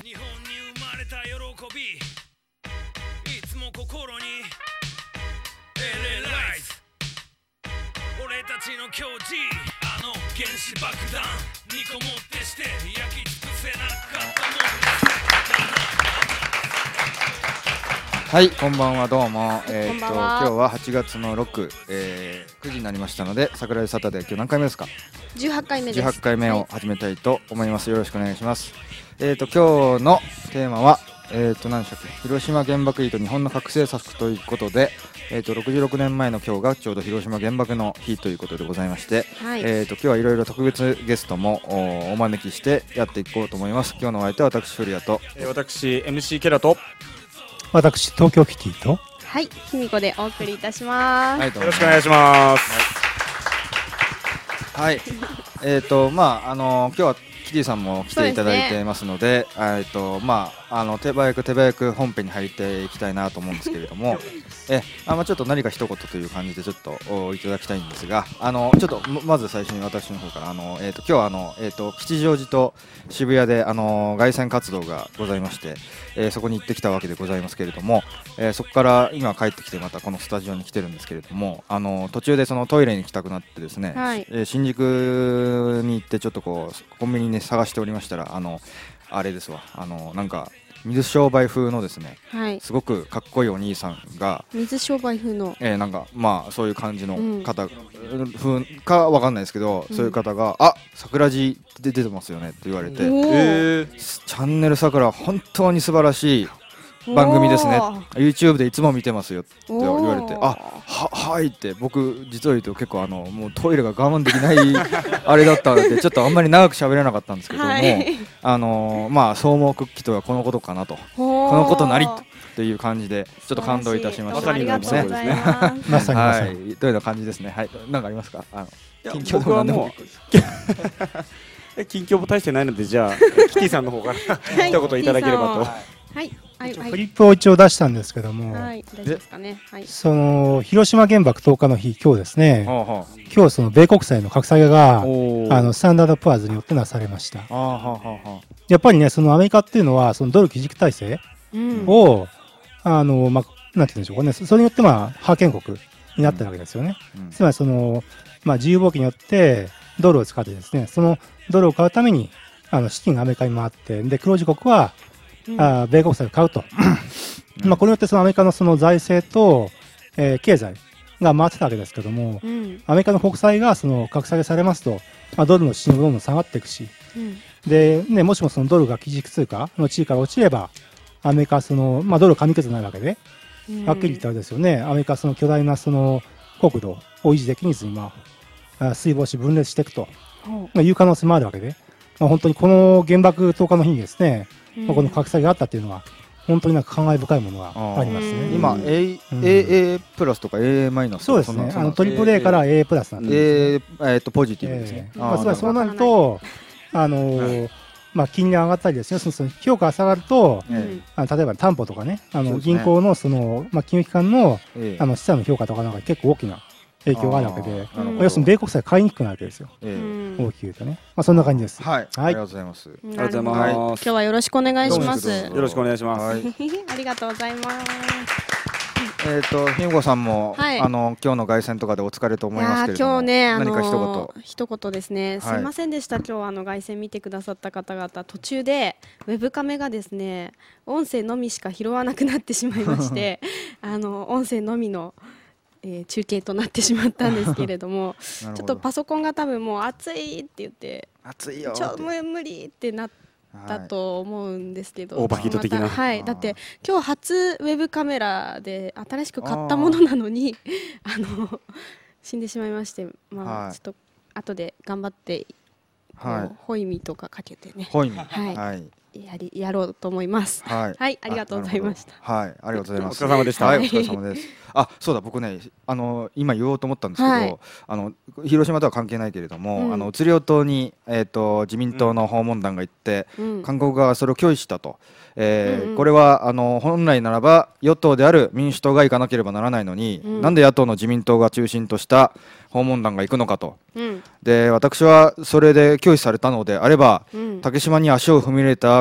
日本に生まれた喜びいつも心に LA ライズ俺たちの矜持あの原子爆弾にこもってして焼き尽くせなかったもんはい、こんばんは、どうも。 こんばん今は日は8月の6、9時になりましたので、桜井サタデー、今日何回目ですか 18回目です。 18回目を始めたいと思います。よろしくお願いします。今日のテーマは、何でしたっけ、広島原爆意と日本の核政策ということで、66年前の今日がちょうど広島原爆の日ということでございまして、 はい、 今日はいろいろ特別ゲストもお招きしてやっていこうと思います。今日のお相手は私、古谷と、 私 MC ケラと私東京キティとはい、ひみこでお送りいたします。 はい、どうもよろしくお願いします。 はい、今日はキティさんも来ていただいてますので、手早く本編に入っていきたいなと思うんですけれども、ちょっと何か一言という感じでちょっといただきたいんですが、ちょっとまず最初に私の方から今日は吉祥寺と渋谷で凱旋活動がございまして、そこに行ってきたわけでございますけれども、そこから今帰ってきてまたこのスタジオに来てるんですけれども、途中でそのトイレに行きたくなってですね、 はい、 新宿に行ってちょっとこうコンビニに探しておりましたら、あれですわ、なんか水商売風のですね、 はい、 すごくかっこいいお兄さんが水商売風の、 なんかそういう感じの方、風かわかんないですけど、そういう方が桜地で出てますよねって言われて、チャンネル桜本当に素晴らしい番組ですね、 YouTube でいつも見てますよって言われて、はいって、僕実を言うと結構もうトイレが我慢できないあれだったのでちょっとあんまり長く喋れなかったんですけども、はい、総合クッキーとはこのことかなと、このことなりっていう感じでちょっと感動いたしました。 ありがとうございます。 まさにまさはい、 にというような感じですね。はい、何かありますか？ 近況でも何でも近況も大してないので、じゃあキティさんの方から一言いただければと。 はい、はい、はい、 フリップを一応出したんですけども、 はい、大丈夫ですかね。はい、 その広島原爆投下の日、今日ですね、今日その米国債の格下げがスタンダードプアーズによってなされました。やっぱりね、そのアメリカっていうのはそのドル基軸体制を、なんていうんでしょうかね、それによって覇権国になってるわけですよね。つまりその自由貿易によってドルを使ってですね、そのドルを買うために資金がアメリカに回って、で黒字国は米国債を買うとこれによってそのアメリカのその財政と、経済が回ってたわけですけども、アメリカの国債がその格下げされますと、ドルの信用がどんどん下がっていくし、でね、もしもそのドルが基軸通貨の地位から落ちれば、アメリカはその、ドル紙くずになるわけで、はっきり言ったわけですよね。アメリカはその巨大なその国土を維持できずに、水没し分裂していくという可能性もあるわけで、本当にこの原爆投下の日にですね、この格下げがあったっていうのは本当になんか感慨深いものがありますね。 今 AA プラスとか AA マイナスとか、 そうですね、トリプル A から AA プラスなんで、 ポジティブですね。 つまりそうなると金利が上がったりですね、その評価が下がると、例えば担保とかね、銀行のその金融機関の資産の評価とかなんか結構大きな影響があるわけで、要するに米国債買いにくくなるわけですよ。大きく言うとね、そんな感じです。 はい、ありがとうございます。 ありがとうございます。 今日はよろしくお願いします。 よろしくお願いします。 ありがとうございます。 ひんごさんも今日の凱旋とかでお疲れと思いますけれども、 今日ね、 何か一言ですね、すいませんでした。今日凱旋見てくださった方々、途中でウェブカメがですね、音声のみしか拾わなくなってしまいまして音声のみの中継となってしまったんですけれどもちょっとパソコンが多分もう熱いって言って熱いよ無理ってなったと思うんですけど、 オーバーヒート的な、 はい、だって今日初ウェブカメラで新しく買ったものなのに死んでしまいまして、ちょっと後で頑張ってホイミとかかけてね、やろうと思います。はい、ありがとうございました。 はい、ありがとうございます。 お疲れ様でした。 はい、お疲れ様です。そうだ、僕ね、今言おうと思ったんですけど、広島とは関係ないけれども、移りお島に自民党の訪問団が行って、韓国側はそれを拒否したと。これは本来ならば与党である民主党が行かなければならないのに、なんで野党の自民党が中心とした訪問団が行くのかと。で、私はそれで拒否されたのであれば、竹島に足を踏み入れた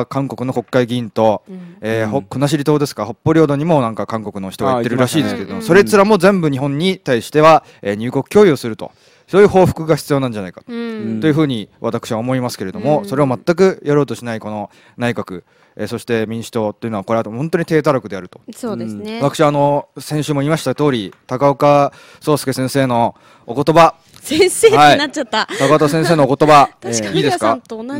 韓国の国会議員と、国後島ですか、北方領土にもなんか韓国の人が行ってるらしいですけど、それつらも全部日本に対しては、入国協議をすると、そういう報復が必要なんじゃないかというふうに私は思いますけれども、それを全くやろうとしないこの内閣、そして民主党というのはこれは本当に低たらくであると。 そうですね。 私先週も言いました通り、高岡壮介先生のお言葉、 先生ってなっちゃった。 高岡先生のお言葉、いいですか？ 同じ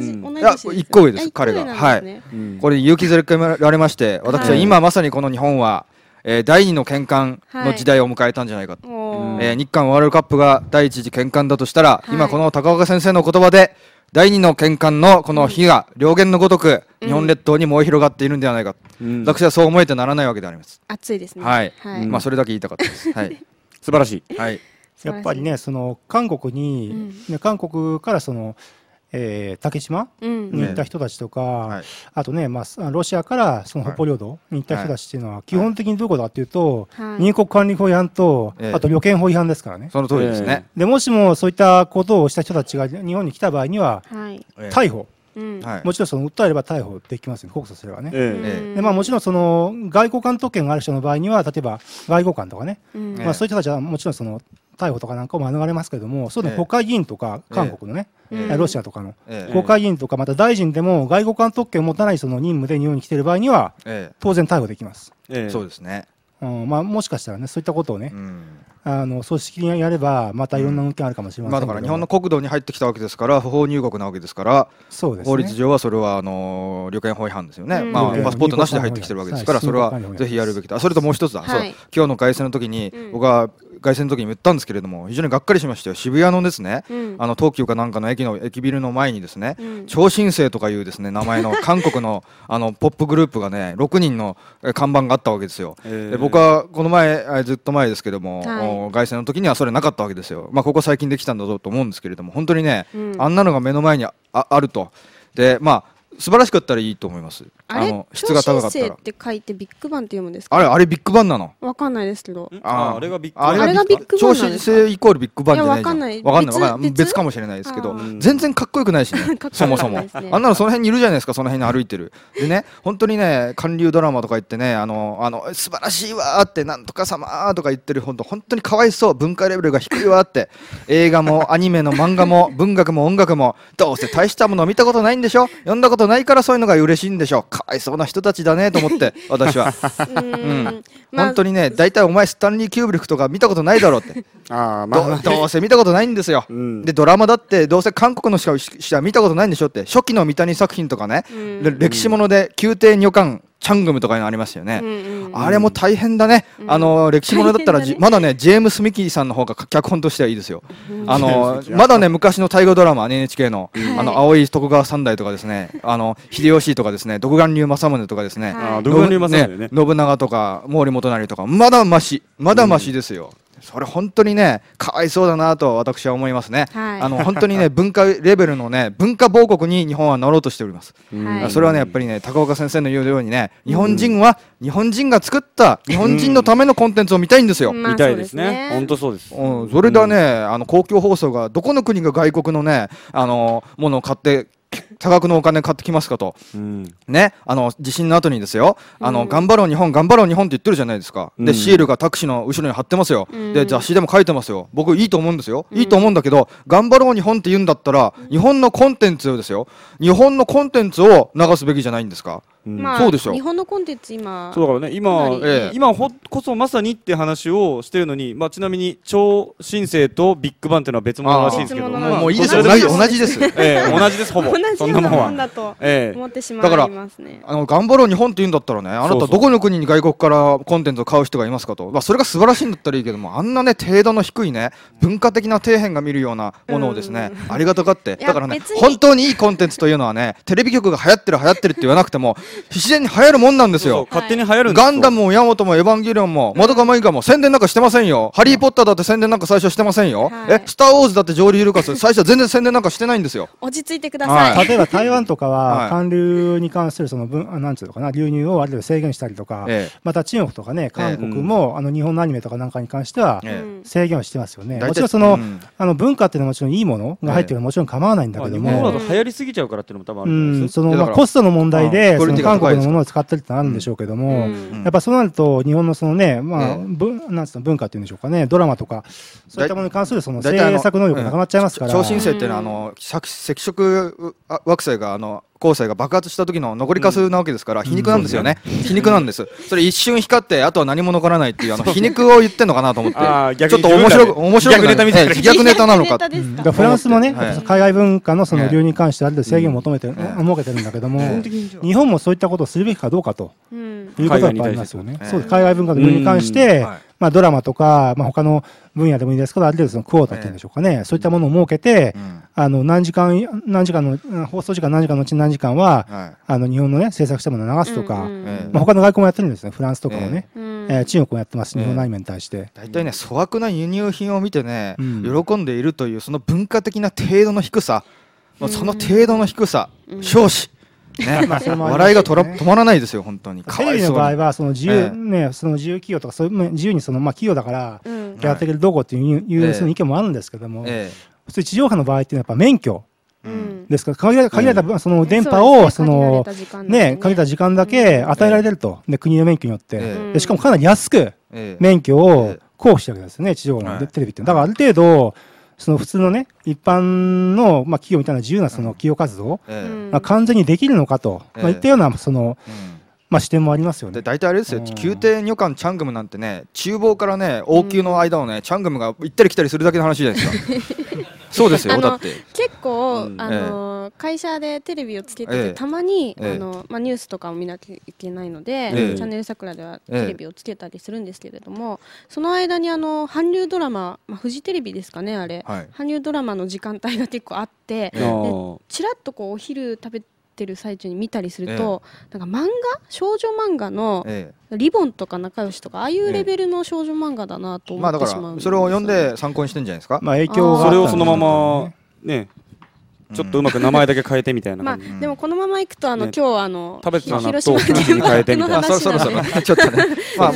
1個上です、彼が。はい。これ勇気づけられまして、私は今まさにこの日本は第2の転換の時代を迎えたんじゃないかと。日韓ワールドカップが第1次転換だとしたら、今この高岡先生の言葉で第2の転換のこの火が燎原のごとく日本列島に燃え広がっているんではないか、私はそう思えてならないわけであります。 熱いですね。 はい、まあそれだけ言いたかったです。はい、 素晴らしい。 はい、 やっぱりね、その韓国に、韓国からその竹島に行った人たちとか、あとね、ロシアからその北方領土に行った人たちっていうのは基本的にどこだっていうと、入国管理法違反と、あと旅券法違反ですからね。 その通りですね。 でもしもそういったことをした人たちが日本に来た場合には、逮捕、もちろんその訴えれば逮捕できますよ、告訴すればね。でもちろんその外交官特権がある人の場合には、例えば外交官とかね、そういう人たちはもちろんその逮捕とかなんかを免れますけれども、そういう国会議員とか韓国のね、ロシアとかの国会議員とか、また大臣でも外交官特権を持たないその任務で日本に来ている場合には、当然逮捕できます。 そうですね。 もしかしたらね、そういったことをね、組織的にやればまたいろんな案件あるかもしれませんけど、 だから日本の国土に入ってきたわけですから、不法入国なわけですから、 そうですね、 法律上はそれは旅券法違反ですよね。パスポートなしで入ってきてるわけですから、それはぜひやるべきだ。それともう一つだ、そう、今日の凱旋の時に僕は凱旋の時に言ったんですけれども、非常にがっかりしましたよ。渋谷のですね、東急かなんかの駅ビルの前にですね、超新星とかいうですね名前の韓国のポップグループがね、6人の看板があったわけですよ。で僕はこの前、ずっと前ですけども、凱旋の時にはそれなかったわけですよ。ここ最近できたんだぞうと思うんですけれども、本当にね、あんなのが目の前に あると。で素晴らしかったらいいと思います。質が高かったら。 って書いてビッグバンって読むんですか？ あれビッグバンなの？ わかんないですけど。 あれがビッグバン。あれがビッグバン超新星イコールビッグバンじゃないじゃん。 わかんない。 わかんない。別かもしれないですけど、全然かっこよくないしね。そもそもあんなのその辺にいるじゃないですか。その辺に歩いてる。でね、本当にね、韓流ドラマとか言ってね、素晴らしいわーってなんとか様とか言ってる、本当にかわいそう、文化レベルが低いわって、映画もアニメの漫画も文学も音楽もどうせ大したものを見たことないんでしょ。読んだことないからそういうのが嬉しいんでしょ。かわいそうな人たちだねと思って私は本当にね、大体お前スタンリー・キューブリックとか見たことないだろうってどうせ見たことないんですよ。でドラマだってどうせ韓国のしか見たことないんでしょって。初期の三谷作品とかね、歴史もので宮廷女官チャングムとかいうのありますよね。あれも大変だね。歴史ものだったらまだね、ジェームス・ミキーさんの方が脚本としてはいいですよ。まだね、昔の大河ドラマ NHK の青い徳川三代とかですね、秀吉とかですね、独眼竜政宗とかですね、信長とか毛利元就とか、まだましですよ。それ本当にね、かわいそうだなと私は思いますね。本当にね、文化レベルのね、文化亡国に日本はなろうとしております。それはね、やっぱりね、高岡先生の言うようにね、日本人は日本人が作った日本人のためのコンテンツを見たいんですよ。 見たいですね。本当そうです。 それでね、公共放送がどこの国が外国のね、ものを買って多額のお金買ってきますかと、ね、地震の後にですよ、頑張ろう日本頑張ろう日本って言ってるじゃないですか。でシールがタクシーの後ろに貼ってますよ。で雑誌でも書いてますよ。僕いいと思うんですよ。いいと思うんだけど、頑張ろう日本って言うんだったら日本のコンテンツをですよ、日本のコンテンツを流すべきじゃないんですか。そうでしょ。 日本のコンテンツ今そうだからね、今こそまさにって話をしてるのに、ちなみに超新星とビッグバンっていうのは別物らしいですけど、 もういいですよ。同じです。 同じですほぼ。 そんなもんだと思ってしまいますね。 頑張ろう日本って言うんだったらね、あなたどこの国に外国からコンテンツを買う人がいますかと。それが素晴らしいんだったらいいけども、あんなね程度の低いね、文化的な底辺が見るようなものをですね、ありがたがって、だからね、本当にいいコンテンツというのはね、テレビ局が流行ってるって言わなくても、 自然に流行るもんなんですよ。 勝手に流行るんですよ。 ガンダムもヤマトもエヴァンゲリオンもマドカマギカも宣伝なんかしてませんよ。ハリーポッターだって宣伝なんか最初してませんよ。スターウォーズだってジョーリー・ルカス最初は全然宣伝なんかしてないんですよ。 落ち着いてください。 例えば台湾とかは韓流に関するそのなんていうのかな、流入をある程度制限したりとか、また中国とかね、韓国も日本のアニメとかなんかに関しては制限をしてますよね。もちろんその文化っていうのはもちろんいいものが入ってるのはもちろん構わないんだけども、 日本だと流行りすぎちゃうからっていうのも多分あるんです。 そのコストの問題で韓国のものを使ったりってあるんでしょうけども、やっぱそうなると日本のそのね、なんつうの文化っていうんでしょうかね、ドラマとかそういったものに関するその制作能力がなくなっちゃいますから。 超新星っていうのは赤色惑星が恒星が爆発した時の残りかすなわけですから皮肉なんですよね。皮肉なんです。それ一瞬光ってあとは何も残らないっていう皮肉を言ってんのかなと思ってちょっと面白く逆ネタみたいな逆ネタなのか。 フランスもね海外文化のその流入に関してある程度制限を設けてるんだけども、日本もそういったことをするべきかどうかということがありますよね。そう海外文化の流入に関してドラマとか他の分野でもいいですけど、ある程度そのクオータっていうんでしょうかね、そういったものを設けて何時間の放送時間何時間のうち何時間は日本のね制作したものを流すとか、他の外国もやってるんですね。フランスとかもね、中国もやってますし、日本のアニメに対して大体ね粗悪な輸入品を見てね喜んでいるというその文化的な程度の低さ、その程度の低さ、少子笑いが止まらないですよ本当に。 テレビの場合はその自由ね、その自由企業とかそういう自由にその企業だからやっていけるどうこうっていうその意見もあるんですけども、普通地上波の場合っていうのはやっぱ免許ですから限られたその電波をそのね限られた時間だけ与えられると、で国の免許によってでしかもかなり安く免許を交付してるわけですね、地上波のテレビって。だからある程度その普通のね一般の企業みたいな自由なその企業活動完全にできるのかといったようなその視点もありますよね。 大体あれですよ、宮廷女官チャングムなんてね、厨房からね王宮の間をねチャングムが行ったり来たりするだけの話じゃないですか。そうですよ。だって結構会社でテレビをつけててたまにニュースとかを見なきゃいけないのでチャンネル桜ではテレビをつけたりするんですけれども、その間に韓流ドラマフジテレビですかね、あれ韓流ドラマの時間帯が結構あって、ちらっとこうお昼食べてる最中に見たりすると、なんか少女漫画のリボンとか仲良しとかああいうレベルの少女漫画だなと思ってしまう。 それを読んで参考にしてんじゃないですか。 影響がそれをそのままねちょっとうまく名前だけ変えてみたいな。 でもこのままいくと今日食べてた納豆広島に変えてみたいな。 そろそろちょっとね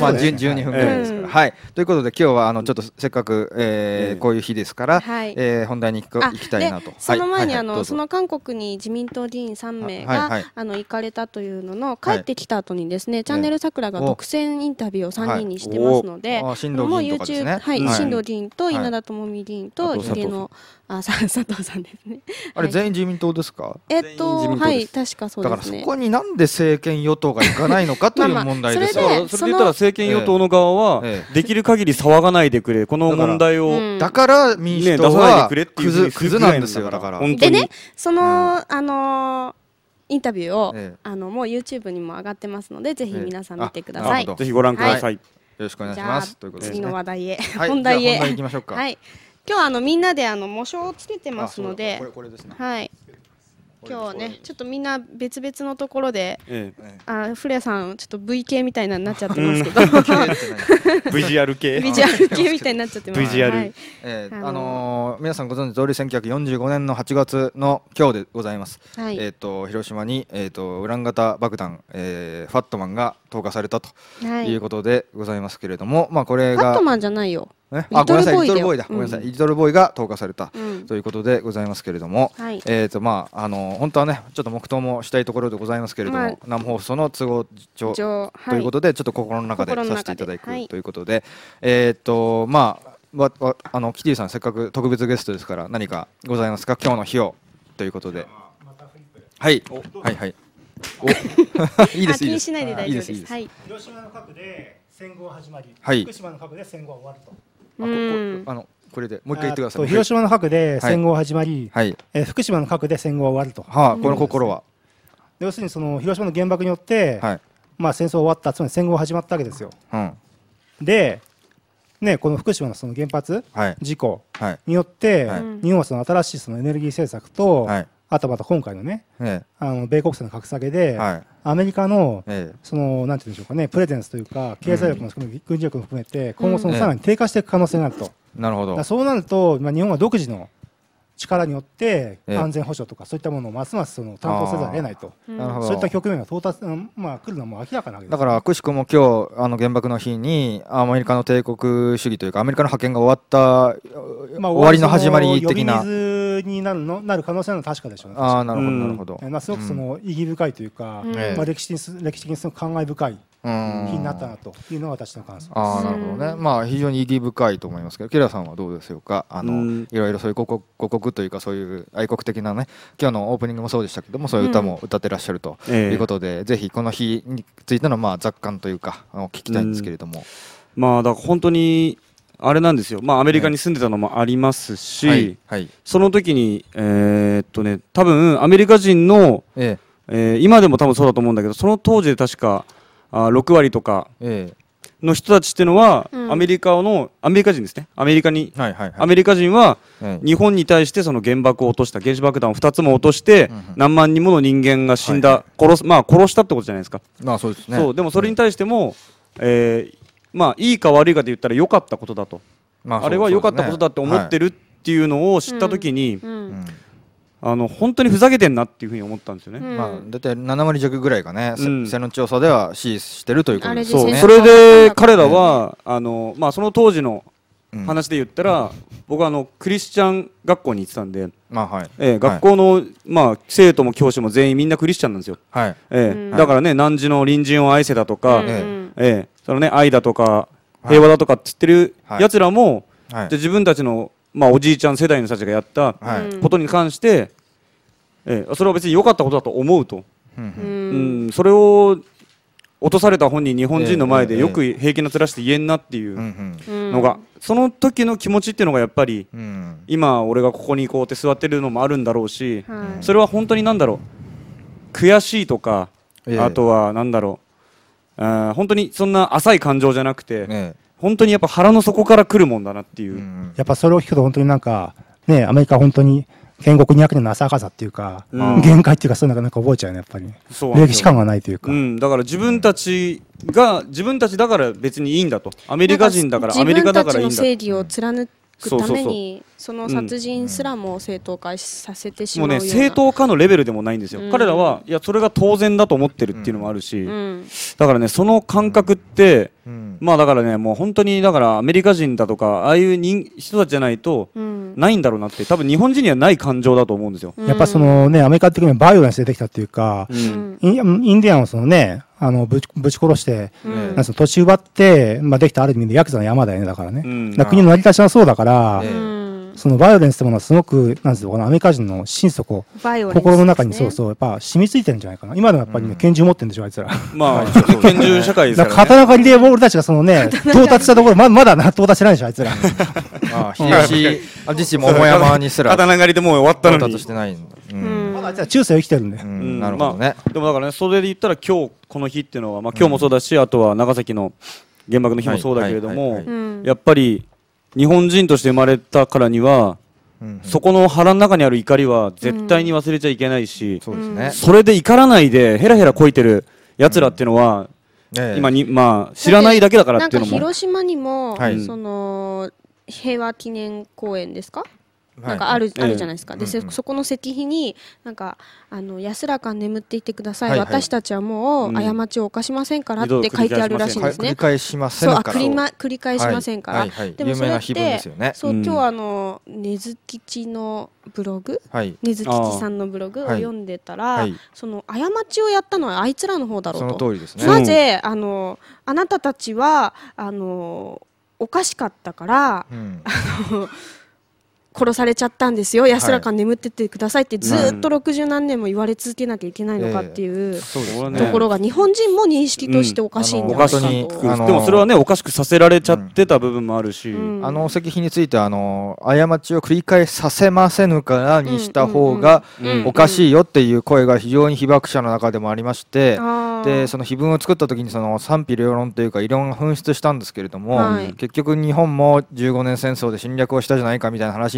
12分ぐらいですから。はいということで今日はちょっとせっかくこういう日ですから本題に行きたいなと。 その前にその韓国に自民党議員3名が行かれたというのの帰ってきた後にですね、チャンネル桜が独占インタビューを3人にしてますので、 新藤議員とかですね。 新藤議員と稲田朋美議員と池の佐藤さんですね。 あれ全員自民党ですか。 はい確かそうですね。 だからそこになんで政権与党が行かないのかという問題ですよ。 それで言ったら政権与党の側はできる限り騒がないでくれ、この問題をだから民主党はクズなんですよ。だからでね、そのインタビューをもう YouTube にも上がってますのでぜひ皆さん見てください。 ぜひご覧ください。 よろしくお願いします。 次の話題へ本題行きましょうか。 今日みんなで模書をつけてますので、今日ねちょっとみんな別々のところで、フレアさんちょっと V 系みたいになっちゃってますけど VGR 系みたいになっちゃってます。 VGR 皆さんご存知通り1945年の8月の今日でございます。広島にウラン型爆弾ファットマンが投下されたということでございますけれども、これがファットマンじゃないよ。 ごめんなさい、リトルボーイだ。ごめんなさい、リトルボーイが投下されたということでございますけれども、本当はねちょっと黙祷もしたいところでございますけれども、生放送の都合上ということでちょっと心の中でさせていただくということで、キティさんせっかく特別ゲストですから何かございますか、今日の日をということで。はいいいです。 気にしないで大丈夫です。 広島の核で戦後始まり、福島の核で戦後終わると。 これでもう一回言ってください。 広島の核で戦後始まり、福島の核で戦後終わると。 この心は要するにその広島の原爆によって戦争終わった、つまり戦後始まったわけですよ。でこの福島のその原発事故によって日本はその新しいそのエネルギー政策とあとまた今回のね、米国債の格下げで、アメリカの、そのなんていうんでしょうかね、プレゼンスというか経済力も含め、軍事力も含めて今後そのさらに低下していく可能性があると。 なるほど。 そうなると、日本は独自の力によって安全保障とかそういったものをますますその担当せざるを得ないと、そういった局面が到達、来るのはもう明らかなわけです。 だからくしくも今日原爆の日にアメリカの帝国主義というかアメリカの覇権が終わった、終わりの始まり的な呼び水になる可能性は確かでしょうね。 なるほどなるほど。 すごくその意義深いというか、歴史的にすごく感慨深い日になったなというのが私の感想です。 なるほどね。非常に意義深いと思いますけど、ケラさんはどうですか。いろいろそういう五国というかそういう愛国的なね、今日のオープニングもそうでしたけども、そういう歌も歌ってらっしゃるということで、ぜひこの日についての雑感というか聞きたいんですけれども。 だから本当にあれなんですよ。アメリカに住んでたのもありますし、その時に多分アメリカ人の今でも多分そうだと思うんだけど、その当時で確か6割とかの人たちっていうのは、アメリカ人ですね。アメリカ人は日本に対してその原爆を落とした、原子爆弾を2つも落として何万人もの人間が死んだ、殺したってことじゃないですか。 そうですね。 でもそれに対してもいいか悪いかで言ったら良かったことだと、あれは良かったことだって思ってるっていうのを知った時に、本当にふざけてんなっていうふうに思ったんですよね。 だいたい7割弱ぐらいがね、世論調査では支持してるということですね。 それで彼らはその当時の話で言ったら、僕はクリスチャン学校に行ってたんで、学校の生徒も教師も全員みんなクリスチャンなんですよ。だからね、汝の隣人を愛せだとか、そのね、愛だとか平和だとかって言ってるやつらも、自分たちのおじいちゃん世代の人たちがやったことに関して、それは別に良かったことだと思うと、それを落とされた本人、日本人の前でよく平気な面して言えんなっていうのが、その時の気持ちっていうのがやっぱり、今俺がここに行こうって座ってるのもあるんだろうし、それは本当に悔しいとか、あとは本当にそんな浅い感情じゃなくて、本当にやっぱ腹の底から来るもんだなっていう、 やっぱそれを聞くと本当にアメリカ本当に建国200年の浅はかさっていうか、限界っていうか、そういうのが覚えちゃうね、やっぱり歴史観がないというか、 だから自分たちだから別にいいんだと、アメリカ人だからアメリカだからいいんだ、 自分たちの正義を貫くためにその殺人すらも正当化させてしまうような、 もうね、正当化のレベルでもないんですよ。彼らはいやそれが当然だと思ってるっていうのもあるし、だからね、その感覚って、だからね、もう本当にだからアメリカ人だとかああいう人たちじゃないとないんだろうなって、多分日本人にはない感情だと思うんですよ。 やっぱそのね、アメリカ的にはバイオレンス出てきたっていうか、インディアンをそのね、ぶち殺して、土地奪って、できたある意味でヤクザの山だよね、だからね。国の成り立ちはそうだから、そのバイオレンスってものはすごく、アメリカ人の心底、心の中にやっぱ染みついてるんじゃないかな。今でもやっぱりね、拳銃持ってるんでしょ、あいつら。 拳銃社会ですからね。 刀狩りで俺たちがそのね、到達したところ、まだ到達してないでしょ、あいつら。 自身も桃山にすら刀狩りでもう終わったのに。 到達してないんだ。 まだあいつら中世を生きてるんで。 なるほどね。 でもだからね、それで言ったら今日この日っていうのは、今日もそうだし、あとは長崎の原爆の日もそうだけれども、やっぱり日本人として生まれたからには、そこの腹の中にある怒りは絶対に忘れちゃいけないし、それで怒らないでヘラヘラこいてるやつらっていうのは、今に知らないだけだからっていうのも。 広島にもその平和記念公園ですか、あるじゃないですか。で、そこの石碑に安らかに眠っていてください、私たちはもう過ちを犯しませんからって書いてあるらしいんですね。 繰り返しませんから。 繰り返しませんから。でもそれって今日根津吉のブログ、根津吉さんのブログを読んでたら、その過ちをやったのはあいつらの方だろうと。 その通りですね。 なぜあなたたちはおかしかったから殺されちゃったんですよ、安らかに眠っててくださいってずっと60何年も言われ続けなきゃいけないのかっていうところが日本人も認識としておかしいんだろうなと。 でもそれはね、おかしくさせられちゃってた部分もあるし、 石碑については過ちを繰り返させませぬからにした方がおかしいよっていう声が非常に被爆者の中でもありまして、でその碑文を作った時にその賛否両論というか異論が噴出したんですけれども、結局日本も15年戦争で侵略をしたじゃないかみたいな話に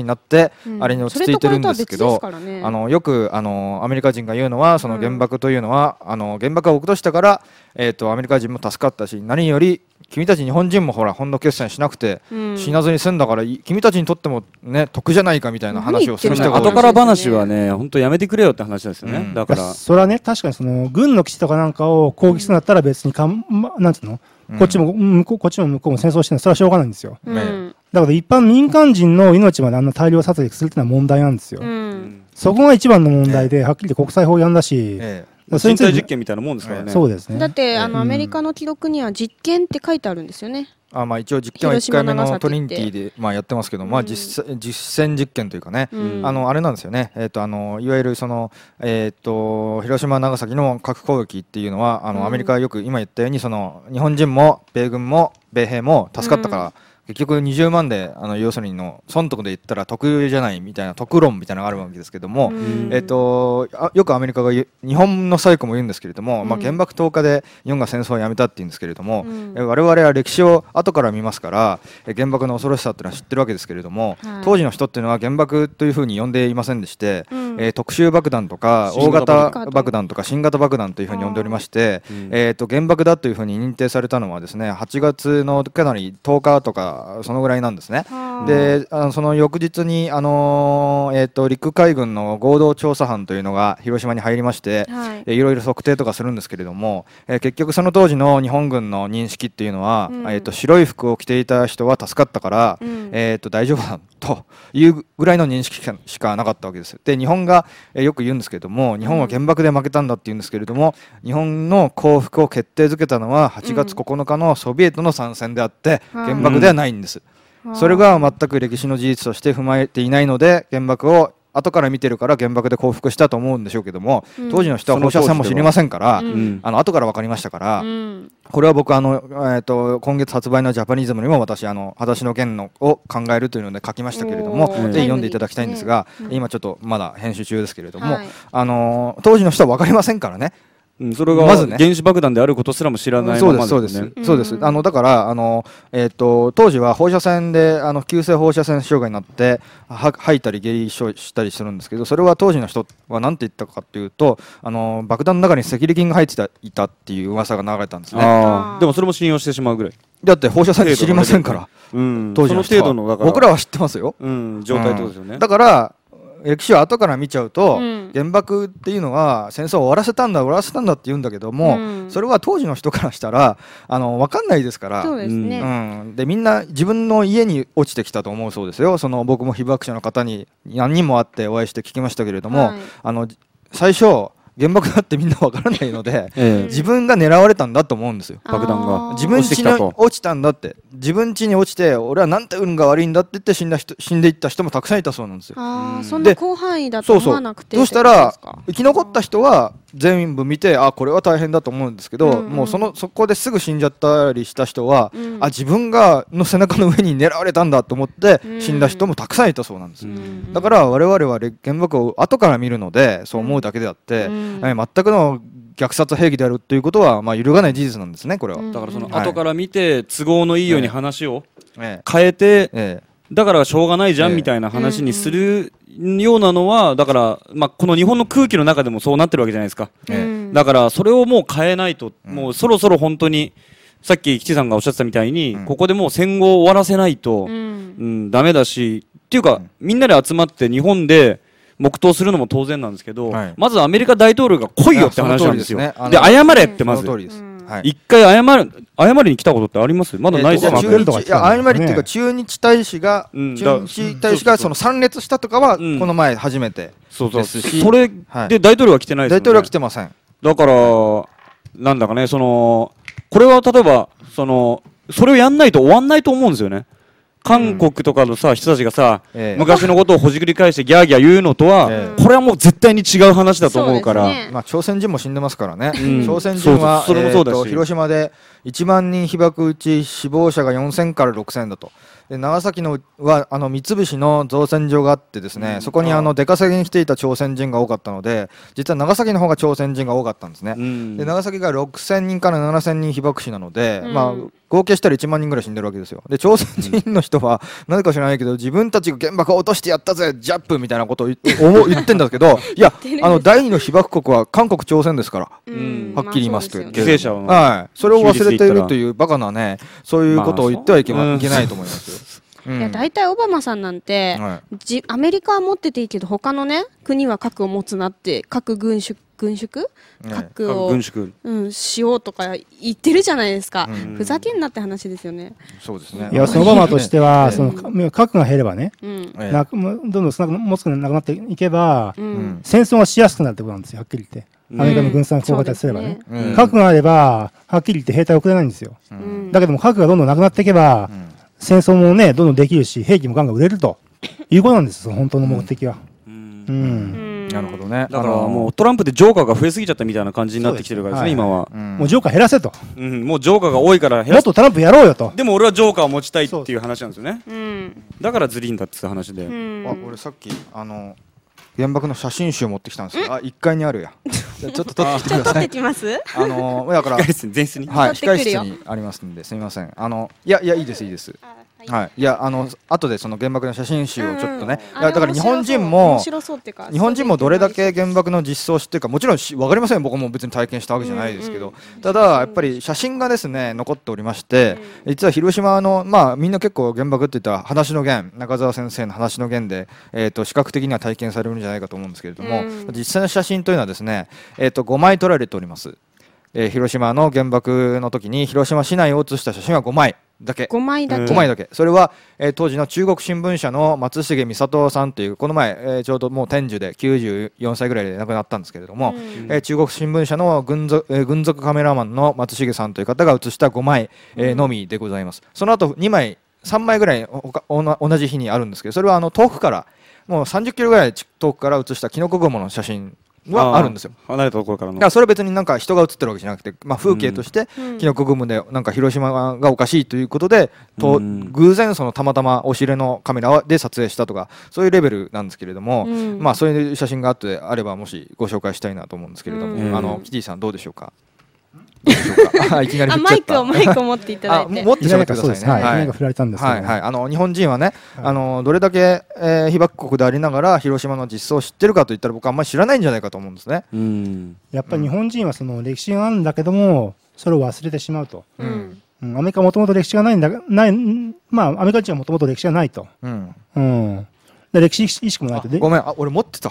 になって、あれに落ち着いてるんですけど、よくアメリカ人が言うのはその原爆というのは、原爆が落としたから、アメリカ人も助かったし、何より君たち日本人もほら本土決戦しなくて死なずに済んだから、君たちにとってもね得じゃないかみたいな話をする人が後から話はね本当やめてくれよって話ですよね。だからそれはね確かにその軍の基地とかなんかを攻撃するんだったら別になんつうの、こっちも向こうも戦争してるのそれはしょうがないんですよ。だから一般民間人の命まであんな大量殺撃するっていうのは問題なんですよ。そこが一番の問題で、はっきり国際法違反だし、 身体実験みたいなもんですからね。 そうですね。 だってアメリカの記録には実験って書いてあるんですよね。 まあ一応実験は1回目のトリニティでやってますけど、実践実験というかね、あれなんですよね。いわゆるその広島長崎の核攻撃っていうのはアメリカはよく今言ったようにその日本人も米軍も米兵も助かったから。結局20万で要するにの損得で言ったら得じゃないみたいな得論みたいなのがあるわけですけども、よくアメリカが日本の最古も言うんですけれども、原爆投下で日本が戦争をやめたって言うんですけれども、我々は歴史を後から見ますから原爆の恐ろしさっていうのは知ってるわけですけれども、当時の人っていうのは原爆というふうに呼んでいませんでして、特殊爆弾とか大型爆弾とか新型爆弾というふうに呼んでおりまして、原爆だというふうに認定されたのはですね8月のかなり10日とかそのぐらいなんですね。でその翌日に陸海軍の合同調査班というのが広島に入りまして、いろいろ測定とかするんですけれども、結局その当時の日本軍の認識っていうのは、白い服を着ていた人は助かったから、大丈夫だというぐらいの認識しかなかったわけです。で日本がよく言うんですけれども、日本は原爆で負けたんだって言うんですけれども、日本の降伏を決定づけたのは8月9日のソビエトの参戦であって、原爆ではないんです。それが全く歴史の事実として踏まえていないので、原爆を後から見てるから原爆で降伏したと思うんでしょうけども、当時の人は放射線も知りませんから、後から分かりましたから、これは僕今月発売のジャパニズムにも私裸足の弦を考えるというので書きましたけれども、ぜひ読んでいただきたいんですが、今ちょっとまだ編集中ですけれども、当時の人は分かりませんからね。 それが原子爆弾であることすらも知らないままですね。 そうです。だから当時は放射線で急性放射線障害になって吐いたり下痢したりするんですけど、それは当時の人は何て言ったかというと、爆弾の中に赤痢菌が入っていたっていう噂が流れたんですね。 でもそれも信用してしまうぐらい。 だって放射線知りませんから、当時の人は。僕らは知ってますよ。 状態ってことですよね。 だから歴史を後から見ちゃうと、原爆っていうのは戦争を終わらせたんだって言うんだけども、それは当時の人からしたら分かんないですから。 そうですね。 でみんな自分の家に落ちてきたと思うそうですよ。僕も被爆者の方に何人も会ってお会いして聞きましたけれども、最初原爆だってみんなわからないので、自分が狙われたんだと思うんですよ。 爆弾が自分家に落ちたんだって、自分家に落ちて俺はなんて運が悪いんだって言って死んでいった人もたくさんいたそうなんですよ。 そんな広範囲だと思わなくて。 そうしたら生き残った人は全部見て、これは大変だと思うんですけど、もうそこですぐ死んじゃったりした人は、自分の背中の上に狙われたんだと思って死んだ人もたくさんいたそうなんです。だから我々は原爆を後から見るのでそう思うだけであって、全くの虐殺兵器であるということは揺るがない事実なんですね、これは。 だからその後から見て都合のいいように話を変えて、だからしょうがないじゃんみたいな話にするようなのは、だからこの日本の空気の中でもそうなってるわけじゃないですか。だからそれをもう変えないと、もうそろそろ本当にさっき吉さんがおっしゃってたみたいに、ここでもう戦後を終わらせないとダメだし、っていうかみんなで集まって日本で黙祷するのも当然なんですけど、まずアメリカ大統領が来いよって話なんですよ。で謝れってまず一回謝りに来たことってあります？まだないですよ。 謝りっていうか駐日大使がその参列したとかはこの前初めてですし、 それで大統領は来てないですよね。 大統領は来てません。 だからなんだかね、これは例えばそれをやんないと終わんないと思うんですよね。韓国とかの人たちがさ、昔のことをほじくり返してギャーギャー言うのとは、これはもう絶対に違う話だと思うから、 朝鮮人も死んでますからね。朝鮮人は広島で 1万人被爆うち死亡者が4000から6000だと。で長崎のは三菱の造船所があってですね、そこに出稼ぎに来ていた朝鮮人が多かったので、実は長崎の方が朝鮮人が多かったんですね。で長崎が6000人から7000人被爆死なので、合計したら1万人ぐらい死んでるわけですよ。で朝鮮人の人はなぜか知らないけど、自分たちが原爆を落としてやったぜジャップみたいなことを言ってんだけど、いや第二の被爆国は韓国朝鮮ですから、はっきり言いますと、 犠牲者を、 はい、それを忘れているというバカなね、そういうことを言ってはいけないと思いますよ。 いや大体オバマさんなんて、アメリカは持ってていいけど他のね国は核を持つなって、核軍縮核を、しようとか言ってるじゃないですか。ふざけんなって話ですよね。 そうですね。 いや、オバマとしてはその核が減ればね、どんどん持つのなくなっていけば、戦争がしやすくなるってことなんですよ。はっきり言ってアメリカの軍産効果化すればね、核があればはっきり言って兵隊を送れないんですよ。だけども核がどんどんなくなっていけば、戦争もねどんどんできるし、兵器もガンガン売れるということなんですよ、本当の目的は。 なるほどね。 だからもうトランプでジョーカーが増えすぎちゃったみたいな感じになってきてるからですね、今は。 もうジョーカー減らせと。 もうジョーカーが多いからもっとトランプやろうよと。 でも俺はジョーカーを持ちたいっていう話なんですよね。だからずりんだって話で。 俺さっき原爆の写真集持ってきたんですけど、1階にあるや。ちょっと撮ってきてください。 撮ってきます？ だから控室に前室に、 はい、控室にありますんで、すみません。いやいいですいいです。はい、いや後でその原爆の写真集をちょっとね、だから日本人もどれだけ原爆の実相を知ってるか、もちろん分かりません、僕も別に体験したわけじゃないですけど、ただやっぱり写真がですね残っておりまして、実は広島のみんな結構原爆って言ったら話の源、中澤先生の話の源で視覚的には体験されるんじゃないかと思うんですけれども、実際の写真というのはですね5枚撮られております。広島の原爆の時に広島市内を写した写真は5枚だけ。 5枚だけ。 それは、当時の中国新聞社の松重美里さんという、この前、ちょうどもう天寿で94歳ぐらいで亡くなったんですけれども、中国新聞社の軍属カメラマンの松重さんという方が写した5枚、のみでございます。その後2枚3枚ぐらい同じ日にあるんですけど、それは遠くからもう30キロぐらい遠くから写したキノコ雲の写真はあるんですよ。 離れたところからの。 だからそれは別になんか人が写ってるわけじゃなくて、風景としてキノコ雲でなんか広島がおかしいということで、偶然そのたまたま押し入れのカメラで撮影したとか、そういうレベルなんですけれども、そういう写真が後であればもしご紹介したいなと思うんですけれども、キティさんどうでしょうか。いきなり振っちゃった。 マイクを持っていただいて。 持ってしまってくださいね。 はい。振られたんですけど。日本人はね、どれだけ被爆国でありながら広島の実相を知ってるかといったら、僕はあんまり知らないんじゃないかと思うんですね。 やっぱり日本人はその歴史があるんだけども、それを忘れてしまうと。アメリカはもともと歴史がない、アメリカ人はもともと歴史がないと。歴史意識もないと。 ごめん、俺持ってた。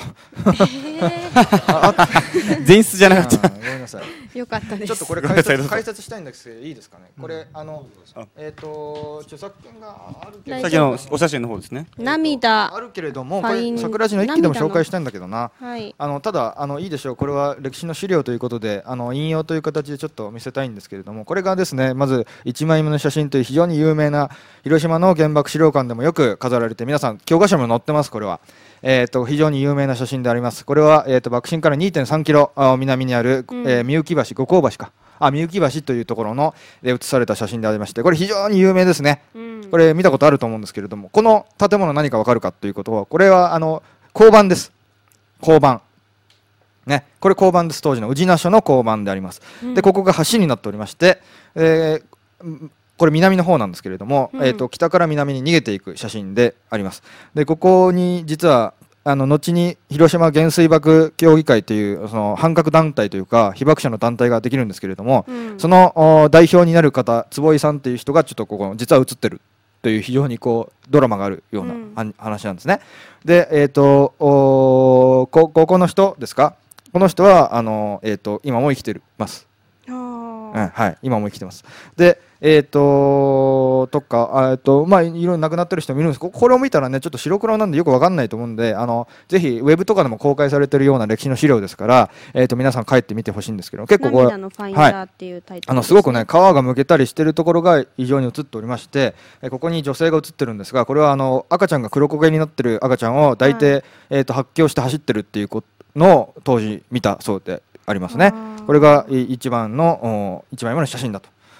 前室じゃなかった。 ごめんなさい。 よかったです。 ちょっとこれ解説したいんですけど、いいですかね。これ著作権があるけど。 さっきのお写真の方ですね。 涙あるけれども、これ桜地の一記でも紹介したいんだけどな。ただいいでしょう。これは歴史の資料ということで引用という形でちょっと見せたいんですけれども、これがですね、まず1枚目の写真という非常に有名な広島の原爆資料館でもよく飾られて、皆さん教科書にも載ってます。これは非常に有名な写真であります。これは爆心から 2.3 キロ南にあるみゆき橋、五香橋か、みゆき橋というところので写された写真でありまして、これ非常に有名ですね。これ見たことあると思うんですけれども、この建物何か分かるかということは、これは交番です。交番ね、これ交番です。当時の宇品署の交番であります。でここが橋になっておりまして、これ南の方なんですけれども、北から南に逃げていく写真であります。でここに実は後に広島原水爆協議会というその反核団体というか被爆者の団体ができるんですけれども、その代表になる方、坪井さんという人がちょっとここ実は写ってるという非常にドラマがあるような話なんですね。でここの人ですか。この人は今も生きてます。はい、今も生きてます。でとかいろいろ亡くなってる人もいるんです。これを見たらね、ちょっと白黒なんでよくわかんないと思うんで、ぜひウェブとかでも公開されてるような歴史の資料ですから、皆さん帰ってみてほしいんですけど、結構これ、すごくね、皮がむけたりしてるところが非常に映っておりまして、ここに女性が映ってるんですが、これは赤ちゃんが黒焦げになってる赤ちゃんを抱いて、発狂して走ってるっていうのを当時見たそうでありますね。これが1枚目の写真だと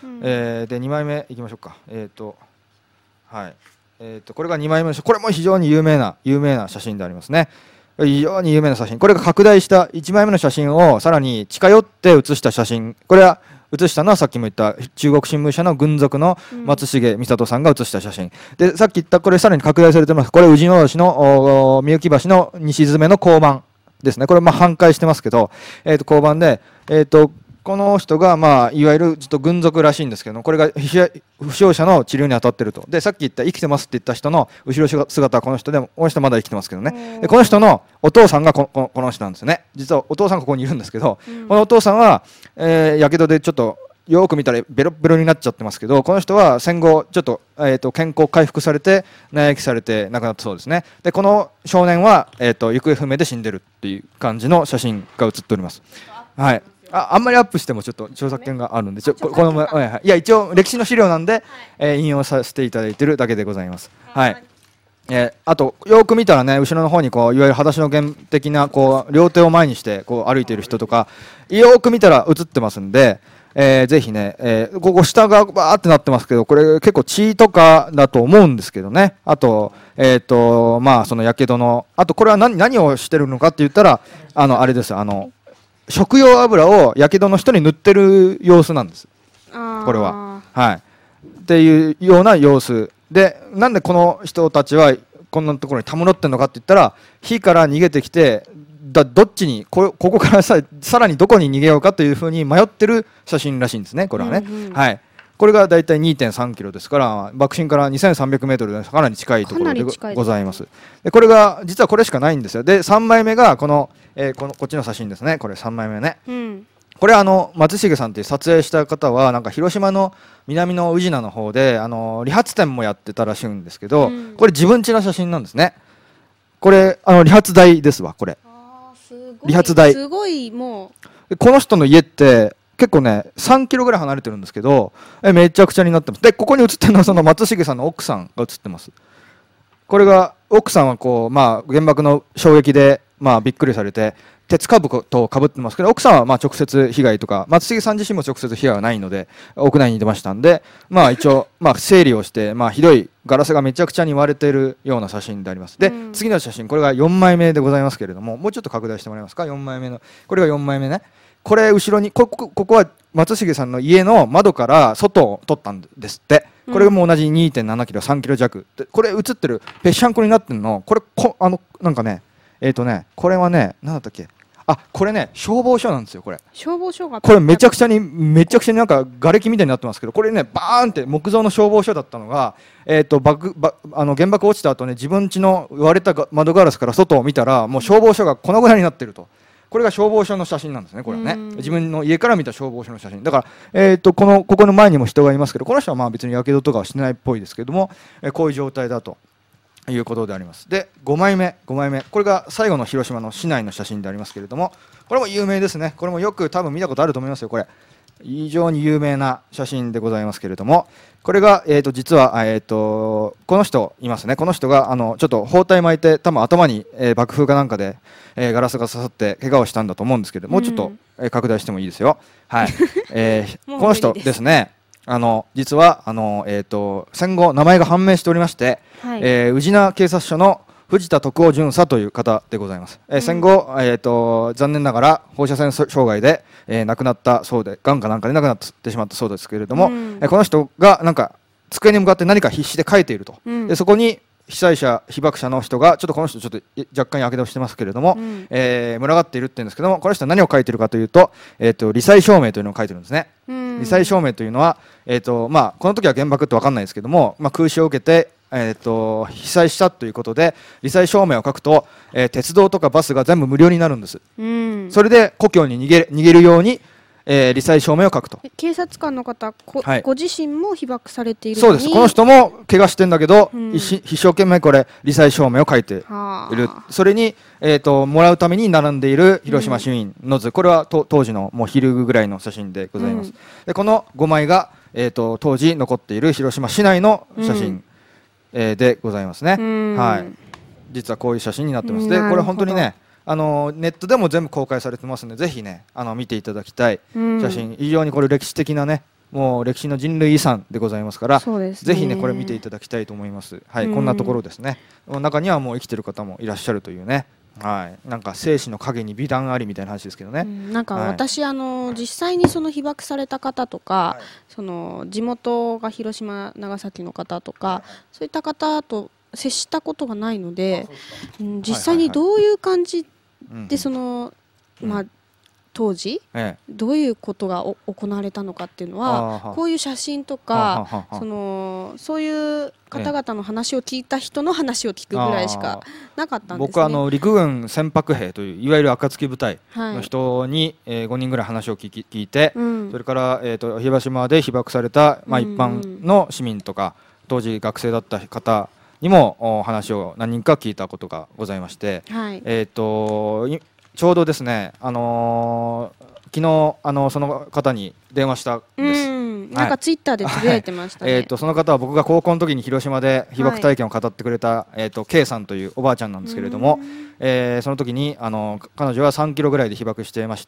で2枚目いきましょうか。はい。これが2枚目の写真。これも非常に有名な写真でありますね。非常に有名な写真。これが拡大した1枚目の写真をさらに近寄って写した写真。これは写したのはさっきも言った中国新聞社の軍属の松重美里さんが写した写真、でさっき言ったこれさらに拡大されてます。これ宇治野市のみゆき橋の西詰めの交番ですね。これ半壊してますけど、交番でこの人がいわゆるちょっと軍属らしいんですけど、これが負傷者の治療に当たってると。でさっき言った生きてますって言った人の後ろ姿はこの人で、この人まだ生きてますけどね。でこの人のお父さんがこの人なんですよね。実はお父さんがここにいるんですけど、このお父さんはやけどでちょっとよく見たらベロベロになっちゃってますけど、この人は戦後ちょっと、健康回復されて内液されて亡くなったそうですね。でこの少年は、行方不明で死んでるっていう感じの写真が写っております。はい。あんまりアップしてもちょっと著作権があるんで、いや一応歴史の資料なんで、引用させていただいてるだけでございます。はい。あとよく見たらね、後ろの方にいわゆる裸足の原的な両手を前にして歩いている人とかよく見たら写ってますんで、ぜひね、ここ下がバーってなってますけど、これ結構血とかだと思うんですけどね。あとそのやけどのあとこれは何をしてるのかって言ったらあれです。食用油をやけどの人に塗ってる様子なんです。これは。はい。っていうような様子で、なんでこの人たちはこんなところにたむろってんのかって言ったら、火から逃げてきてどっちにここからさらにどこに逃げようかというふうに迷ってる写真らしいんですね。これはね。はい。これがだいたい 2.3 キロですから、爆心から2300メートルでかなり近いところでございます。でこれが実はこれしかないんですよ。で3枚目がこっちの写真ですね。これ3枚目ね。これ松重さんという撮影した方はなんか広島の南の宇品の方で理髪店もやってたらしいんですけど、これ自分家の写真なんですね。これ理髪台ですわ。これ理髪台すごい。もうこの人の家って結構ね3キロぐらい離れてるんですけど、めちゃくちゃになってます。でここに写ってるのはその松重さんの奥さんが写ってます。これが奥さんは原爆の衝撃でびっくりされて鉄かぶとかぶってますけど、奥さんは直接被害とか、松重さん自身も直接被害はないので屋内に出ましたんで、一応整理をしてひどいガラスがめちゃくちゃに割れているような写真であります。で次の写真、これが4枚目でございますけれども、もうちょっと拡大してもらえますか。4枚目のこれが4枚目ね。これ後ろにここは松重さんの家の窓から外を撮ったんですって。これも同じ 2.7 キロ3キロ弱で、これ写ってるぺっしゃんこになってるの、これなんかねこれはね何だったっけ、これね消防署なんですよ。これ消防署がこれめちゃくちゃになんか瓦礫みたいになってますけど、これねバーンって木造の消防署だったのが、原爆落ちた後ね、自分家の割れた窓ガラスから外を見たらもう消防署がこのぐらいになってると。これが消防署の写真なんですね。これはね自分の家から見た消防署の写真だから、ここの前にも人がいますけど、この人は別にやけどとかはしてないっぽいですけども、こういう状態だということであります。で5枚目これが最後の広島の市内の写真でありますけれども、これも有名ですね。これもよく多分見たことあると思いますよ。これ非常に有名な写真でございますけれども、これが、実は、この人いますね。この人がちょっと包帯巻いて多分頭に、爆風かなんかで、ガラスが刺さって怪我をしたんだと思うんですけど、もうちょっと、拡大してもいいですよ。はい、この人ですね、実は戦後名前が判明しておりまして、宇品警察署の藤田徳夫巡査という方でございます。戦後、残念ながら放射線障害で、亡くなったそうで、がんかなんかで亡くなってしまったそうですけれども、この人がなんか机に向かって何か必死で書いていると、でそこに被災者被爆者の人がちょっとこの人ちょっと若干やけどしてますけれども、群がっているっていうんですけども、この人は何を書いているかというと、罹災証明というのを書いてるんですね。罹災証明というのは、この時は原爆って分かんないですけども、空襲を受けて被災したということで罹災証明を書くと、鉄道とかバスが全部無料になるんです。それで故郷に逃げるように、罹災証明を書くと。 警察官の方ご自身も被爆されているのに。そうです。この人も怪我してんだけど、一生懸命これ罹災証明を書いている。それに、もらうために並んでいる広島市民の図、これは当時のもう昼ぐらいの写真でございます。でこの5枚が、当時残っている広島市内の写真、でございますね。はい。実はこういう写真になってます。でこれ本当にね、ネットでも全部公開されてますので、ぜひね見ていただきたい写真、非常にこれ歴史的なねもう歴史の人類遺産でございますから、 ね、 ぜひねこれ見ていただきたいと思います。はい、こんなところですね。中にはもう生きてる方もいらっしゃるというね。はい、なんか生死の影に美談ありみたいな話ですけどね。 なんか私、実際にその被爆された方とか、その地元が広島長崎の方とか、そういった方と接したことがないので、実際にどういう感じでそのまあ当時、どういうことが行われたのかっていうのは、こういう写真とかそういう方々の話を聞いた人の話を聞くぐらいしかなかったんですね。 僕は陸軍船舶兵といういわゆる暁部隊の人に、5人ぐらい話を聞いて、それから、広島で被爆された、一般の市民とか当時学生だった方にも話を何人か聞いたことがございまして、ちょうどですね、昨日その方に電話したんです。 なんかツイッターでつぶやいてましたね。 その方は僕が高校の時に広島で被爆体験を語ってくれた、K さんというおばあちゃんなんですけれども、その時に彼女は3キロぐらいで被爆していまして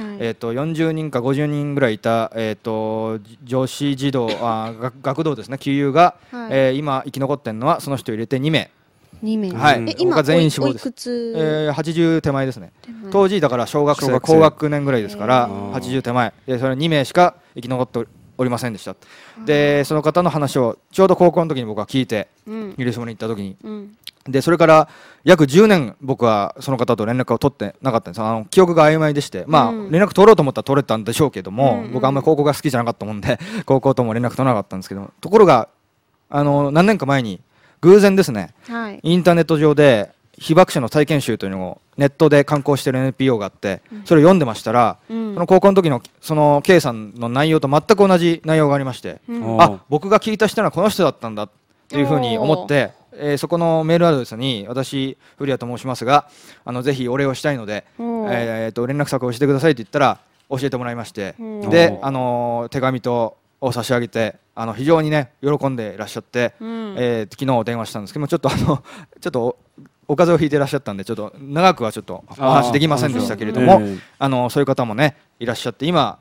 、40人か50人ぐらいいた、女子児童学童ですね、旧友が、今生き残っているのはその人を入れて2名。はい、今全員死亡です。80手前ですね。当時だから小学生高学年ぐらいですから80手前で、それ2名しか生き残っておりませんでした。でその方の話をちょうど高校の時に僕は聞いて、広島に行った時に、でそれから約10年僕はその方と連絡を取ってなかったんです。記憶が曖昧でして、連絡取ろうと思ったら取れたんでしょうけども、僕あんまり高校が好きじゃなかったもんで高校とも連絡取らなかったんですけど、ところが何年か前に偶然ですね、インターネット上で被爆者の体験集というのをネットで刊行している NPO があって、それを読んでましたら、その高校の時のその K さんの内容と全く同じ内容がありまして、僕が聞いた人はこの人だったんだっていうふうに思って、そこのメールアドレスに私古谷と申しますがぜひお礼をしたいので、連絡先をしてくださいと言ったら教えてもらいまして、で手紙とを差し上げて非常にね喜んでいらっしゃって、昨日電話したんですけども、ちょっとお風邪をひいていらっしゃったんでちょっと長くはちょっとお話できませんでしたけれども、そういう方もねいらっしゃって、今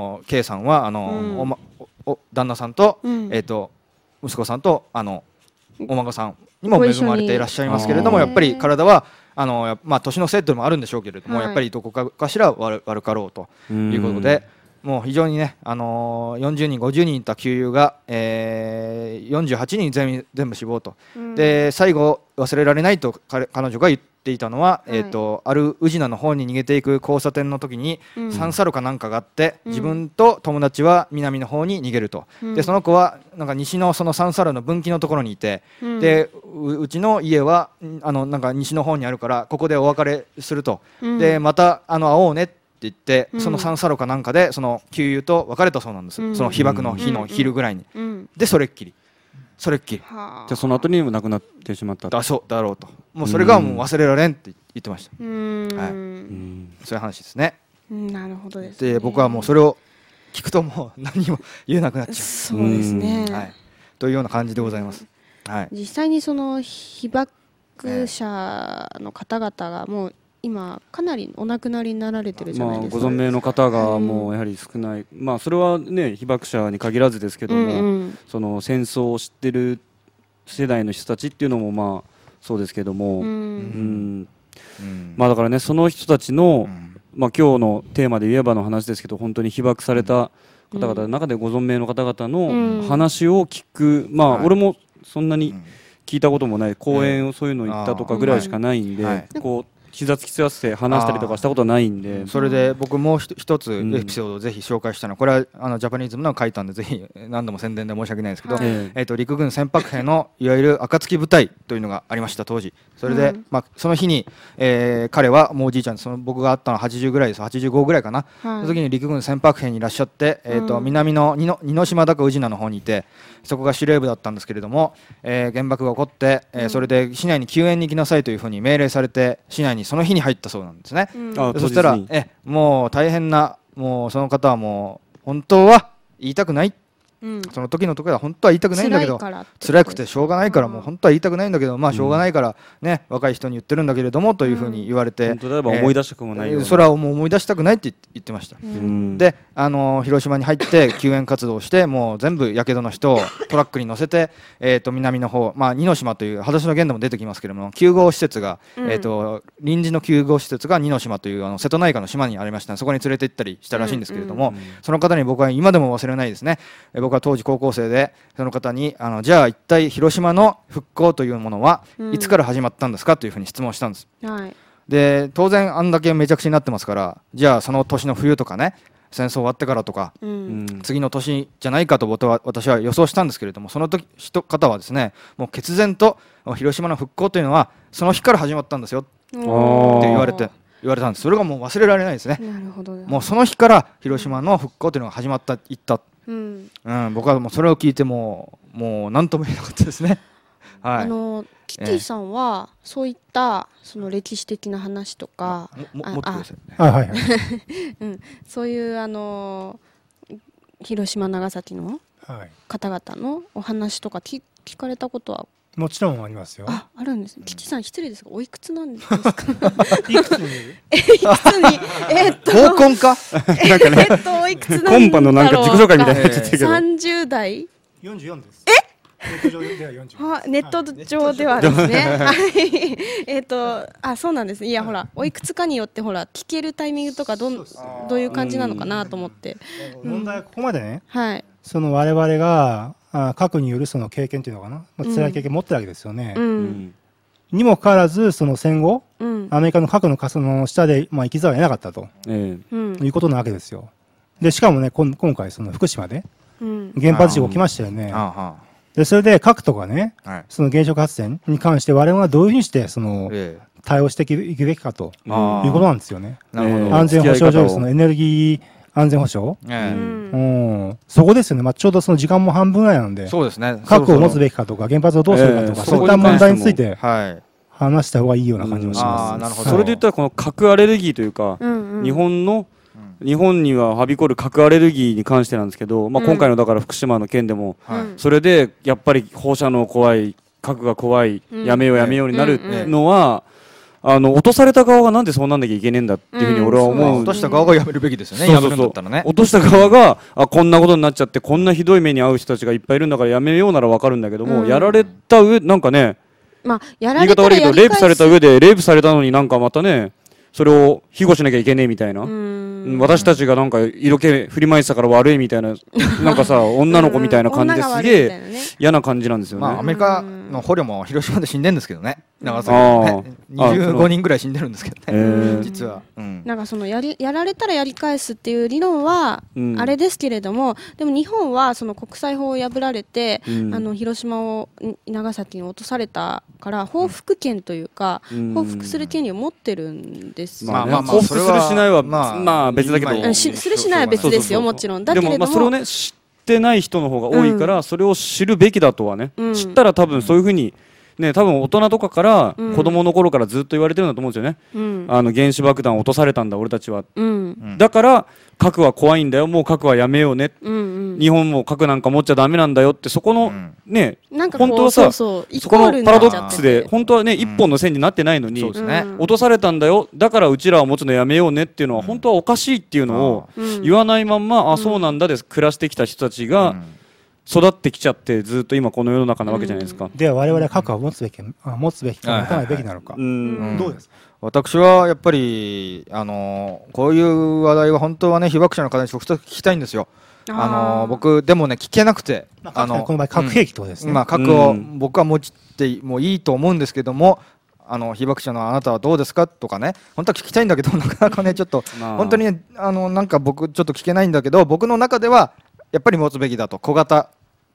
K さんは旦那さんと、息子さんとお孫さんにも恵まれていらっしゃいますけれども、やっぱり体は年のせいというのもあるんでしょうけれども、やっぱりどこかしら悪かろうということで。もう非常にね、40人50人いた旧友が、48人全部死亡と、で最後忘れられないと彼女が言っていたのは、ある宇品の方に逃げていく交差点の時に、三差路かなんかがあって、自分と友達は南の方に逃げると、でその子はなんか西のその三差路の分岐のところにいて、でうちの家はなんか西の方にあるからここでお別れすると、でまた会おうねって言って、その三差路かなんかでその旧友と別れたそうなんです、その被爆の日の昼ぐらいに、でそれっきりじゃあその後にも亡くなってしまっただろうと、もうそれがもう忘れられんって言ってました。そういう話ですね。 なるほどですね。 で僕はもうそれを聞くともう何も言えなくなっちゃう。 そうですね、 というような感じでございます。 実際にその被爆者の方々がもう今かなりお亡くなりになられてるじゃないですか。 ご存命の方がもうやはり少ない、それはね被爆者に限らずですけども、その戦争を知ってる世代の人たちっていうのもそうですけども、だからねその人たちの、今日のテーマで言えばの話ですけど、本当に被爆された方々の中でご存命の方々の話を聞く、俺もそんなに聞いたこともない、講演をそういうの行ったとかぐらいしかないんで、こう膝突きつわせて話したりとかしたことはないんで、 それで僕もう一つエピソードをぜひ紹介したのは、これはジャパニーズムの書いたんでぜひ何度も宣伝で申し訳ないんですけど、陸軍船舶兵のいわゆる暁部隊というのがありました当時。それで、その日に、彼はもうおじいちゃん、僕が会ったのは80ぐらいです、85ぐらいかな、その時に陸軍船舶兵にいらっしゃって、南の二島だか宇品の方にいて、そこが司令部だったんですけれども、原爆が起こって、それで市内に救援に行きなさいというふうに命令されて市内にその日に入ったそうなんですね。そしたらもう大変な、もうその方はもう本当は言いたくないってその時のところは本当は言いたくないんだけど、辛くてしょうがないから、もう本当は言いたくないんだけど、まあしょうがないからね、若い人に言ってるんだけれどもというふうに言われて、 本当だ思い出したくもないよ、 それはもう思い出したくないって言ってました。で広島に入って救援活動をして、もう全部やけどの人をトラックに乗せて、南の方、まあ、二の島という裸足の源でも出てきますけれども、救護施設が、臨時の救護施設が二の島という瀬戸内海の島にありました、そこに連れて行ったりしたらしいんですけれども、その方に僕は今でも忘れないですね。僕は当時高校生で、その方にじゃあ一体広島の復興というものはいつから始まったんですかというふうに質問したんです。で当然あんだけめちゃくちゃになってますから、じゃあその年の冬とかね、戦争終わってからとか、次の年じゃないかと私は予想したんですけれども、その方はですね、もう決然と広島の復興というのはその日から始まったんですよって言われたんです。それがもう忘れられないですね。もうその日から広島の復興というのが始まった言った、僕はもうそれを聞いてもう何とも言えなかったですね。 キティさんはそういったその歴史的な話とか、そういう広島長崎の方々のお話とか聞かれたことはもちろんありますよ。 あるんですね。キティさん失礼ですがおいくつなんですか？ いくつに合コンか？ おいくつなんだろう。 コンパのなんか自己紹介みたいになっちゃってるけど。 30代 ？44です。 ネット上ではですね。そうなんですね。いやほらおいくつかによってほら聞けるタイミングとかどういう感じなのかなと思って。 問題はここまでね。 はい。 その我々が核によるその経験っていうのかな、辛い経験持ってるわけですよね。にもかかわらずその戦後、アメリカの核の傘の下で生きざるを得なかったと、いうことなわけですよ。でしかもね今回その福島で原発事故起きましたよね。でそれで核とかね、その原子力発電に関して我々はどういうふうにしてその対応していくべきかということなんですよね。安全保障上そのエネルギー安全保障、そこですよね。ちょうどその時間も半分ぐらいなんで、核を持つべきかとか原発をどうするかとか、そういった問題について話した方がいいような感じもします。 それで言ったらこの核アレルギーというか、日本にははびこる核アレルギーに関してなんですけど、今回のだから福島の件でも、それでやっぱり放射能怖い、核が怖い、やめようになるのは、落とされた側がなんでそうなんなきゃいけねえんだっていうふうに俺は思う。 落とした側がやめるべきですよね。やめるんだったらね。 落とした側がこんなことになっちゃってこんなひどい目に遭う人たちがいっぱいいるんだからやめようならわかるんだけども、やられた上なんかね、言い方悪いけどレイプされた上でレイプされたのになんかまたね、それを庇護しなきゃいけねえみたいな、私たちがなんか色気振りまいてたから悪いみたいな、なんかさ女の子みたいな感じですげえ嫌な感じなんですよね。 アメリカの捕虜も広島で死んでるんですけどね。長崎ね、25人ぐらい死んでるんですけどね、実は。 なんかそのやられたらやり返すっていう理論はあれですけれども、でも日本はその国際法を破られて、広島を長崎に落とされたから報復権というか、報復する権利を持ってるんですよね。 報復するしないは別だけど、 するしないは別ですよ、もちろん。だけれどもそれをね知ってない人の方が多いから、それを知るべきだとはね、知ったら多分そういうふうにね、多分大人とかから子供の頃からずっと言われてるんだと思うんですよね。原子爆弾を落とされたんだ俺たちは、だから核は怖いんだよ、もう核はやめようね、日本も核なんか持っちゃダメなんだよって、そこのね、本当はさ、そこのパラドックスで本当はね一本の線になってないのに、落とされたんだよ、だからうちらは持つのやめようねっていうのは本当はおかしいっていうのを言わないまんま、そうなんだで暮らしてきた人たちが育ってきちゃってずっと今この世の中なわけじゃないですか。 では我々は核を持つべきか持たないべきなのか、どうですか？ 私はやっぱりこういう話題は本当はね被爆者の方に直接聞きたいんですよ。僕でもね聞けなくて、 この場合核兵器ってことですね。 核を僕は持ってもいいと思うんですけども、被爆者のあなたはどうですかとかね、本当は聞きたいんだけどなかなかねちょっと本当になんか僕ちょっと聞けないんだけど、僕の中ではやっぱり持つべきだと、小型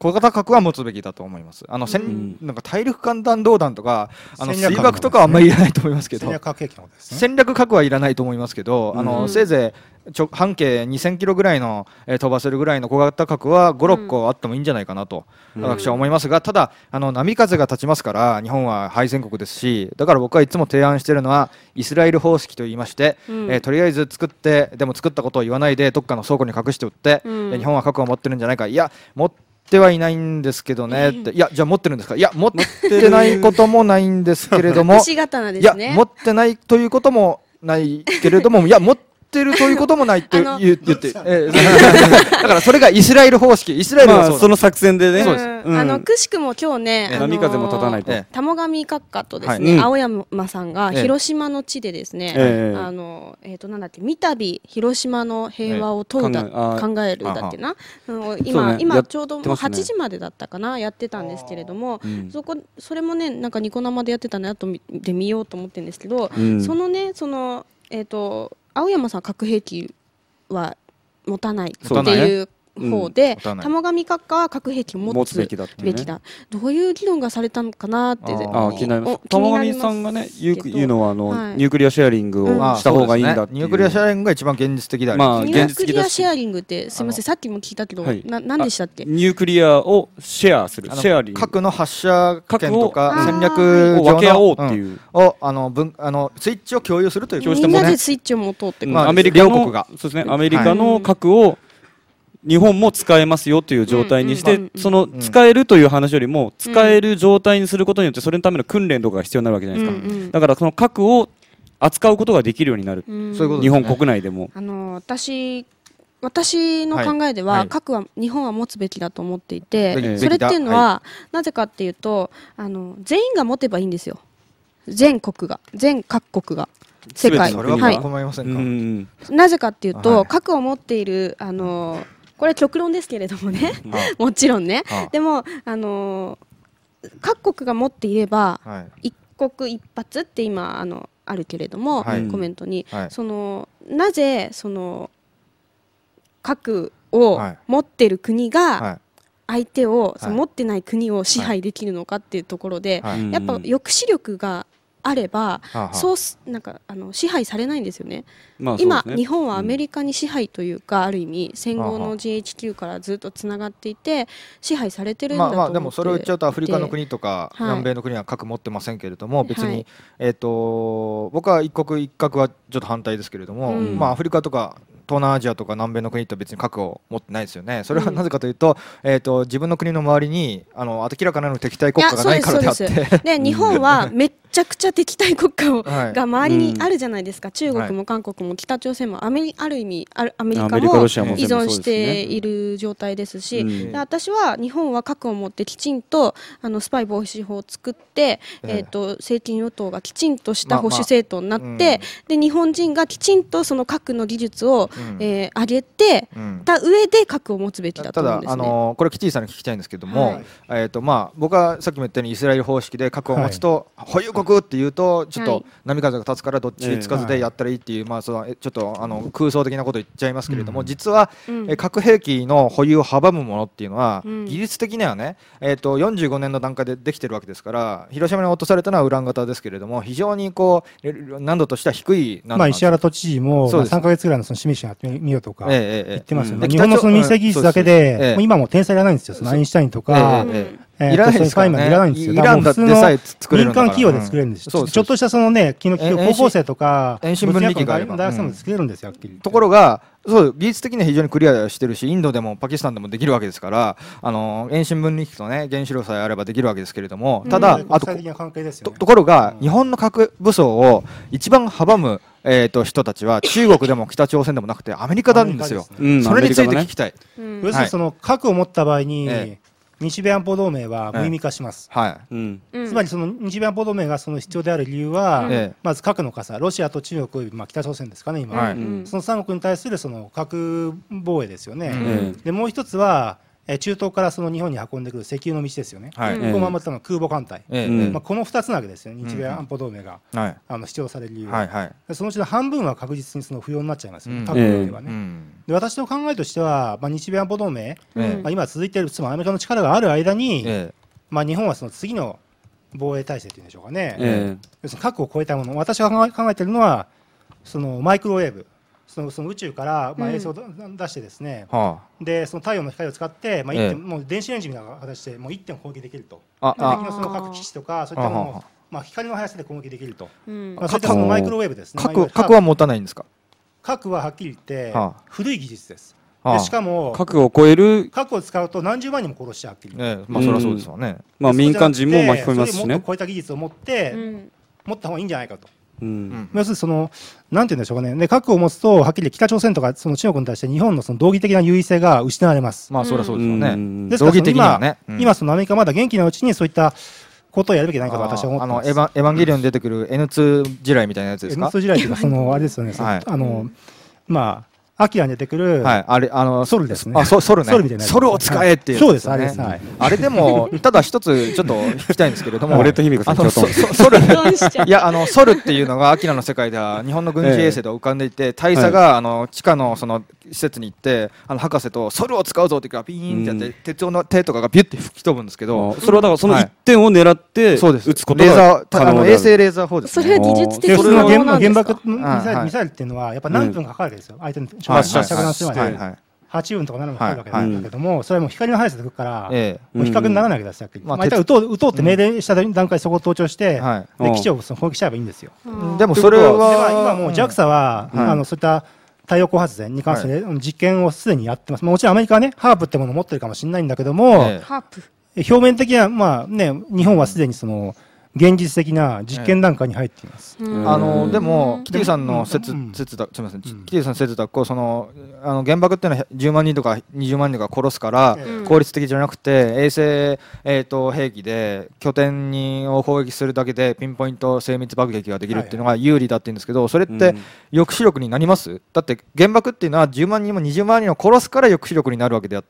小型核は持つべきだと思います。なんか大陸間弾道弾とか水爆とかはあんまりいらないと思いますけど、戦略核はいらないと思いますけど、せいぜい半径2000キロぐらいの飛ばせるぐらいの小型核は5、6個あってもいいんじゃないかなと私は思いますが、ただ波風が立ちますから日本は敗戦国ですし、だから僕はいつも提案しているのはイスラエル方式と言いまして、とりあえず作ってでも作ったことを言わないでどっかの倉庫に隠しておって、日本は核を持ってるんじゃないか、いや持ってはいないんですけどねって、いやじゃあ持ってるんですか、いや持ってないこともないんですけれどもいや持ってないということもないけれども、いや持ってるということもないって言ってだからそれがイスラエル方式、イスラエルはその作戦でね、 くしくも今日ね波風も立たないと玉上閣下とですね青山さんが広島の地でですねなんだっけ三度広島の平和を問うだ考えるだってな、今ちょうどもう8時までだったかなやってたんですけれども、それもねなんかニコ生でやってたの後で見ようと思ってるんですけど、そのね青山さんは核兵器は持たないっていう方で、玉上閣下は核兵器を持つべきだ、どういう議論がされたのかなって気になります。玉上さんがね言うのはニュークリアシェアリングをした方がいいんだっていう、 ニュークリアシェアリングが一番現実的だ、 ニュークリアシェアリングってすみませんさっきも聞いたけど何でしたっけ？ ニュークリアをシェアする、シェアリング、 核の発射権とか戦略を分け合おうっていうスイッチを共有するという、 みんなでスイッチを持とうってアメリカの核を日本も使えますよという状態にして、その使えるという話よりも使える状態にすることによってそれのための訓練とかが必要になるわけじゃないですか。だからその核を扱うことができるようになる、日本国内でも。 私の考えでは、核は日本は持つべきだと思っていて、それっていうのはなぜかっていうと全員が持てばいいんですよ。全各国が世界なぜかっていうと、核を持っているこれ極論ですけれどもねもちろんね、でも各国が持っていれば、一国一発って今あるけれども、コメントに、なぜ核を持っている国が相手を、持ってない国を支配できるのかっていうところで、やっぱ抑止力があればなんか支配されないんですよね。今日本はアメリカに支配というか、ある意味戦後の GHQ からずっとつながっていて支配されてるんだと思って、 でもそれを言っちゃうとアフリカの国とか南米の国は核持ってませんけれども、別に僕は一国一核はちょっと反対ですけれども、アフリカとか東南アジアとか南米の国って別に核を持ってないですよね。それはなぜかというと、自分の国の周りに明らかな敵対国家がないからであって、 で日本はめっちゃくちゃ敵対国家が周りにあるじゃないですか。中国も韓国も北朝鮮もある意味アメリカも依存している状態ですし、私は日本は核を持ってきちんとスパイ防止法を作って、政権与党がきちんとした保守政党になって、で日本人がきちんとその核の技術を上げてた上で核を持つべきだと思うんですね。 ただこれキティさんに聞きたいんですけども、僕はさっきも言ったようにイスラエル方式で核を持つと保有国っていうとちょっと波風が立つからどっちつかずでやったらいいっていう、ちょっと空想的なこと言っちゃいますけれども、実は核兵器の保有を阻むものっていうのは技術的にはね、45年の段階でできてるわけですから、広島に落とされたのはウラン型ですけれども、非常に難度としては低い難度。 石原都知事も3ヶ月ぐらいの示しやってみようとか言ってますよね。日本のその民生技術だけで今も天才いらないんですよ。アインシュタインとかいらないですからね。 いらないんですよ。 イランだってさえ作れるんだから。 民間企業で作れるんですよ。ちょっとしたそのね、高校生とか遠心分離機があれば大学生も作れるんですよ。 ところが技術的には非常にクリアしてるし、インドでもパキスタンでもできるわけですから、遠心分離機とね原子炉さえあればできるわけですけれども、ただところが日本の核武装を一番阻む人たちは中国でも北朝鮮でもなくてアメリカなんですよ。それについて聞きたい。 要するにその核を持った場合に日米安保同盟は無意味化します。つまりその日米安保同盟がその必要である理由は、まず核の傘、ロシアと中国、北朝鮮ですかね今、その3国に対するその核防衛ですよね。でもう一つは中東からその日本に運んでくる石油の道ですよね。ここを守ったのは空母艦隊。この2つなわけですよね。日米安保同盟が主張される理由は。そのうちの半分は確実にその不要になっちゃいますよね。核ではね。 で私の考えとしては、日米安保同盟、今続いているつまりアメリカの力がある間に、日本はその次の防衛体制というんでしょうかね、要するに核を超えたもの、私が考えているのはそのマイクロウェーブ、その宇宙から衛星を出してですね、でその太陽の光を使って、もう電子レンジみたいな形でもう一点攻撃できると、敵のその核基地とかそういったものを光の速さで攻撃できると、そういったそのマイクロウェーブですね。 核は持たないんですか？ 核ははっきり言って古い技術です。でしかも核を超える核を使うと何十万人も殺しちゃうはっきり言って、 そりゃそうですよね。 民間人も巻き込みますしね。 それもっと超えた技術を持った方がいいんじゃないかと。要するにそのなんて言うんでしょうかね。で核を持つとはっきり北朝鮮とかその中国に対して日本のその道義的な優位性が失われます。 そりゃそうですよね。 ですから今そのアメリカまだ元気なうちにそういったことをやるべきないかと私は思ってます。 エヴァンゲリオンに出てくる N2 地雷みたいなやつですか？ N2 地雷というかそのあれですよね。アキラに出てくるソルですね。 ソルね。 みたいな。 ソルを使えっていう。 そうですあれです。 あれでもただ一つちょっと聞きたいんですけれども、 俺と姫子さんソルソルっていうのがアキラの世界では日本の軍事衛星では浮かんでいて、大佐が地下のその施設に行って博士とソルを使うぞって言うからピーンってやって鉄の手とかがビュッて吹き飛ぶんですけど、 それはだからその一点を狙って撃つことが可能で、衛星レーザー砲ですね。 それは技術的なものなんですか？ 原爆ミサイルっていうのはやっぱ何分かかるわけですよ。相手の発射着弾するまで8分とか7分かかるわけなんだけども、それはもう光の速さで吹くからもう比較にならないわけですよ。撃とうって命令した段階でそこを盗聴して基地を攻撃しちゃえばいいんですよ。 でもそれは今もう JAXA はそういった太陽光発電に関する実験をすでにやってます。もちろんアメリカはねハープってものを持ってるかもしれないんだけども、表面的には日本はすでにその現実的な実験段階に入っています。 でもキティさんの説だ、すみません、キティさんの説だとその原爆っていうのは10万人とか20万人とか殺すから効率的じゃなくて、衛星兵器で拠点を攻撃するだけでピンポイント精密爆撃ができるっていうのが有利だって言うんですけど、それって抑止力になります？だって原爆っていうのは10万人も20万人を殺すから抑止力になるわけであって、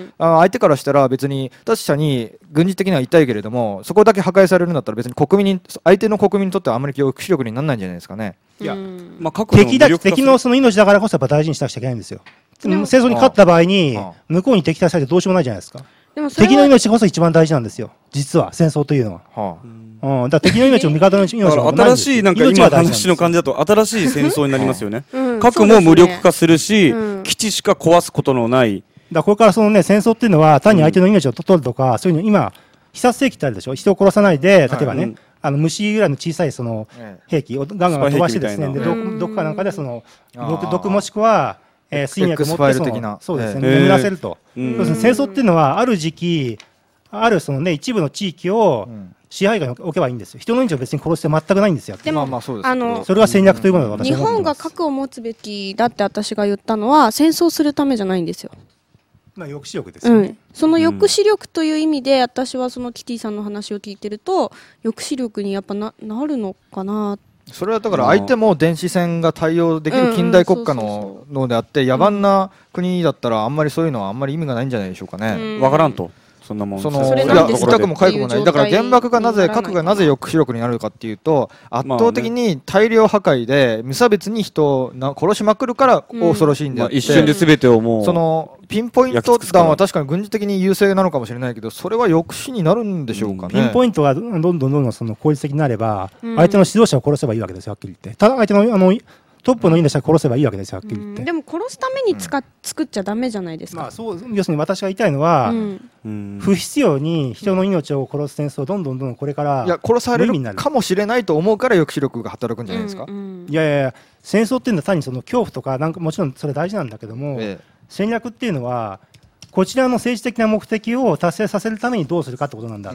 相手からしたら別に確かに軍事的には痛いけれども、そこだけ破壊されるんだったら別に相手の国民にとってはあんまり抑止力にならないんじゃないですかね。 いや、敵のその命だからこそやっぱ大事にしなくちゃいけないんですよ。戦争に勝った場合に向こうに敵対されてどうしようもないじゃないですか。敵の命こそ一番大事なんですよ、実は戦争というのは。だから敵の命も味方の命も新しいなんか今話の感じだと新しい戦争になりますよね。核も無力化するし、基地しか壊すことのない。 だこれからそのね戦争っていうのは単に相手の命を取るとか、そういうの今非殺兵器ってあるでしょ。人を殺さないで例えばね、虫ぐらいの小さいその兵器をガンガン飛ばしてですね、で毒かなんかでその毒もしくは睡眠薬を持ってそうですね眠らせると。要するに戦争っていうのはある時期あるそのね一部の地域を支配下に置けばいいんですよ。人の命を別に殺して全くないんですよ。 でもそれは戦略というものだと私は思ってます。 日本が核を持つべきだって私が言ったのは戦争するためじゃないんですよ。 抑止力ですよね。 その抑止力という意味で、私はそのキティさんの話を聞いてると抑止力にやっぱなるのかな。 それはだから相手も電子戦が対応できる近代国家ののであって、野蛮な国だったらあんまりそういうのはあんまり意味がないんじゃないでしょうかね。 わからんと。そんなもん。 それなんですか？ 痛くも痒くもない。だから原爆がなぜ核がなぜ抑止力になるかっていうと、圧倒的に大量破壊で無差別に人を殺しまくるから恐ろしいんであって、 一瞬で全てをもうそのピンポイント弾は確かに軍事的に優勢なのかもしれないけど、それは抑止になるんでしょうかね。 ピンポイントがどんどんその効率的になれば、相手の指導者を殺せばいいわけですよ、はっきり言って。ただ相手のトップのいいんでしたら殺せばいいわけですよ、はっきり言って。 でも殺すために作っちゃダメじゃないですか。 要するに私が言いたいのは、不必要に人の命を殺す戦争をどんどんこれから殺されるかもしれないと思うから抑止力が働くんじゃないですか。 いや戦争っていうのは単にその恐怖とかなんかもちろんそれ大事なんだけども、戦略っていうのはこちらの政治的な目的を達成させるためにどうするかってことなんだって、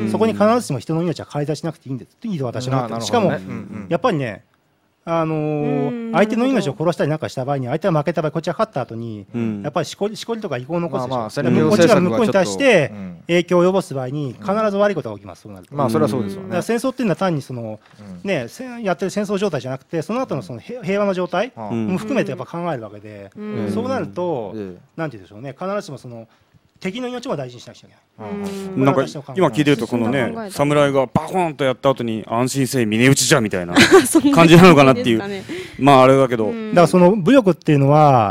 そこに必ずしも人の命は介在しなくていいんですいいと私は思ってる。しかもやっぱりね、相手の命を殺したりなんかした場合に、相手が負けた場合、こっちが勝った後に、やっぱりしこりとか遺恨を残すでしょ。こっちが向こうに対して影響を及ぼす場合に必ず悪いことが起きます。そうなると。 それはそうですよね。 戦争っていうのは単にそのねやってる戦争状態じゃなくて、その後のその平和の状態も含めてやっぱ考えるわけで、そうなるとなんて言うんでしょうね、必ずしもその敵の命も大事にしなくちゃいけない。 なんか今聞いてるとこのね侍がバコンとやった後に安心せい峰打ちじゃみたいな感じなのかなっていう。まああれだけど、 だからその武力っていうのは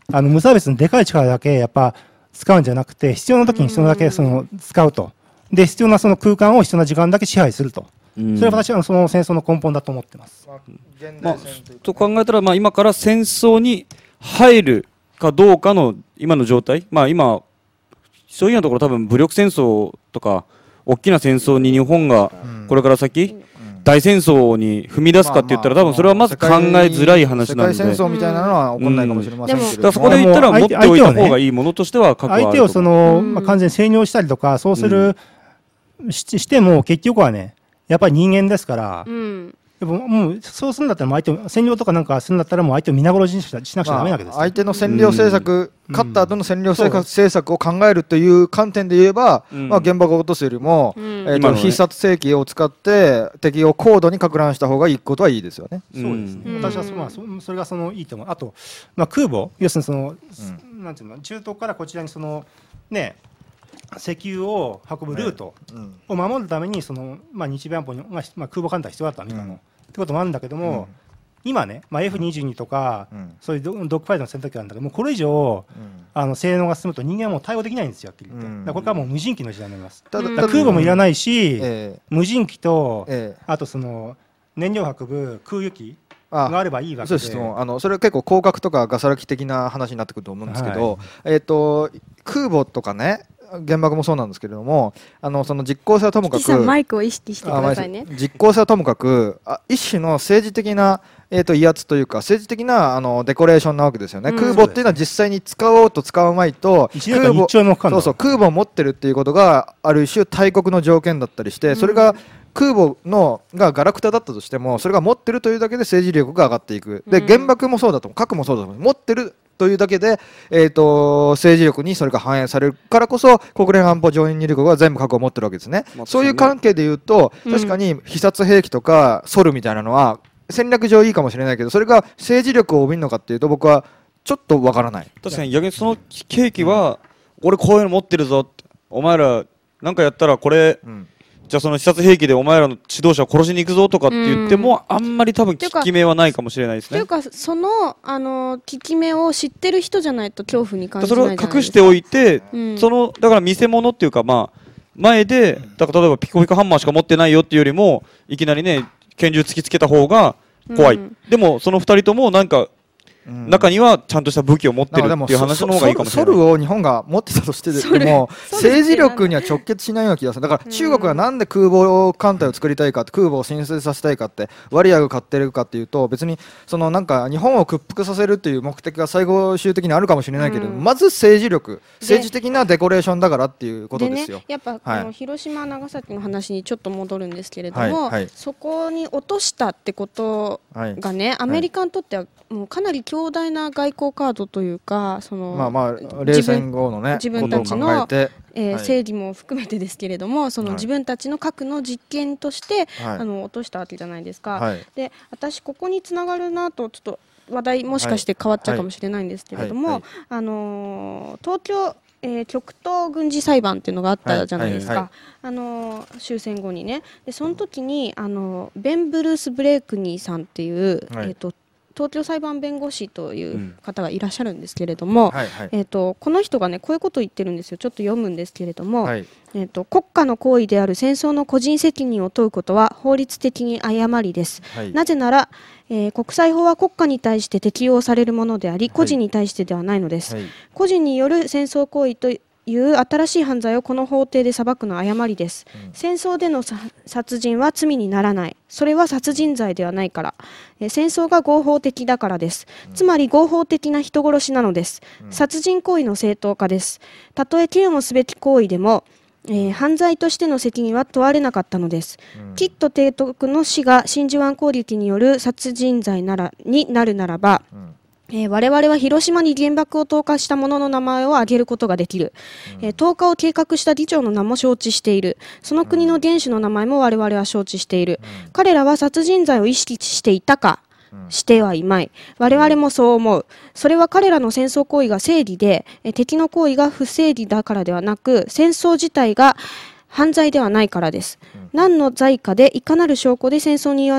無差別にでかい力だけやっぱ使うんじゃなくて、必要な時に必要なだけ使うと。で、必要なその空間を必要な時間だけ支配すると。それは私はその戦争の根本だと思ってます。 と考えたら、今から戦争に入るかどうかの今の状態、今、そういうようなところ多分武力戦争とか大きな戦争に日本がこれから先、大戦争に踏み出すかって言ったら多分それはまず考えづらい話なんで、 世界戦争みたいなのは起こらないかもしれませんけど、 だからそこで言ったら持っておいた方がいいものとしては核はあると。 相手を完全に制御したりとかそうする、しても結局はねやっぱり人間ですから、でももうそうするんだったら相手を占領とかなんかするんだったらもう相手を皆殺しにしなくちゃダメなわけです。 相手の占領政策、勝った後の占領政策を考えるという観点で言えば、原爆を落とすよりも、必殺兵器を使って敵を高度に撹乱した方がいいことはいいですよね。 そうですね。私はそれがいいと思う。あと空母、要するになんていうの、中東からこちらにね。石油を運ぶルートを守るために日米安保に空母艦隊必要だったみたいなってこともあるんだけども、今ね、F22 とかそういうドッグファイトの戦闘機なんだけども、これ以上性能が進むと人間はもう対応できないんですよ。これからもう無人機の時代になります。空母もいらないし、無人機とあと燃料を運ぶ空輸機があればいいわけで、 それは結構広角とかガサラ機的な話になってくると思うんですけど、空母とかね原爆もそうなんですけれども、その実効性はともかくマイクを意識してくださいね。 実効性はともかく一種の政治的な威圧というか政治的なデコレーションなわけですよね。空母っていうのは実際に使おうと使うまいと空母を持ってるっていうことがある種大国の条件だったりして、それが空母がガラクタだったとしてもそれが持ってるというだけで政治力が上がっていく。で原爆もそうだと思う、核もそうだと思う、持ってるというだけで、政治力にそれが反映されるからこそ国連安保常任理事国は全部核を持ってるわけですね。そういう関係でいうと確かに必殺兵器とかソルみたいなのは戦略上いいかもしれないけど、それが政治力を帯びるのかっていうと僕はちょっとわからない。 確かに逆にその兵器は、俺こういうの持ってるぞって、お前らなんかやったらこれ、じゃあその必殺兵器でお前らの指導者を殺しに行くぞとかって言っても、あんまり多分効き目はないかもしれないですね。 というか効き目を知ってる人じゃないと恐怖に感じないじゃないですか。 それを隠しておいて、だから見せ物っていうか前でだから例えばピコピコハンマーしか持ってないよっていうよりもいきなりね拳銃突きつけた方が怖い。でもその2人ともなんか中にはちゃんとした武器を持ってるっていう話の方がいいかもしれない。 ソルを日本が持ってたとしてでも政治力には直結しないような気がする。だから中国はなんで空母艦隊を作りたいかって、空母を進出させたいかってワリアが買ってるかっていうと、別になんか日本を屈服させるっていう目的が最後終的にあるかもしれないけど、まず政治力、政治的なデコレーションだからっていうことですよ。 でね、やっぱ広島長崎の話にちょっと戻るんですけれども、そこに落としたってことがね、アメリカにとってはもうかなり強大な外交カードというか、 冷戦後のね自分たちの正義も含めてですけれども、自分たちの核の実験として、落としたわけじゃないですか。で、私ここにつながるなとちょっと話題もしかして変わっちゃうかもしれないんですけれども、東京極東軍事裁判っていうのがあったじゃないですか、終戦後にね。でその時にベン・ブルース・ブレイクニーさんっていう、東京裁判弁護士という方がいらっしゃるんですけれども、この人がねこういうことを言ってるんですよ。ちょっと読むんですけれども、国家の行為である戦争の個人責任を問うことは法律的に誤りです。なぜなら、国際法は国家に対して適用されるものであり、個人に対してではないのです。個人による戦争行為という新しい犯罪をこの法廷で裁くのは誤りです。戦争での殺人は罪にならない。それは殺人罪ではないから。戦争が合法的だからです。つまり合法的な人殺しなのです。殺人行為の正当化です。たとえ嫌悪すべき行為でも、犯罪としての責任は問われなかったのです。キット提督の死が真珠湾攻撃による殺人罪になるならば、我々は広島に原爆を投下した者の名前を挙げることができる。投下を計画した議長の名も承知している。その国の元首の名前も我々は承知している。彼らは殺人罪を意識していたか、してはいまい。我々もそう思う。それは彼らの戦争行為が正義で、敵の行為が不正義だからではなく、戦争自体が犯罪ではないからです。何の罪かでいかなる証拠で戦争による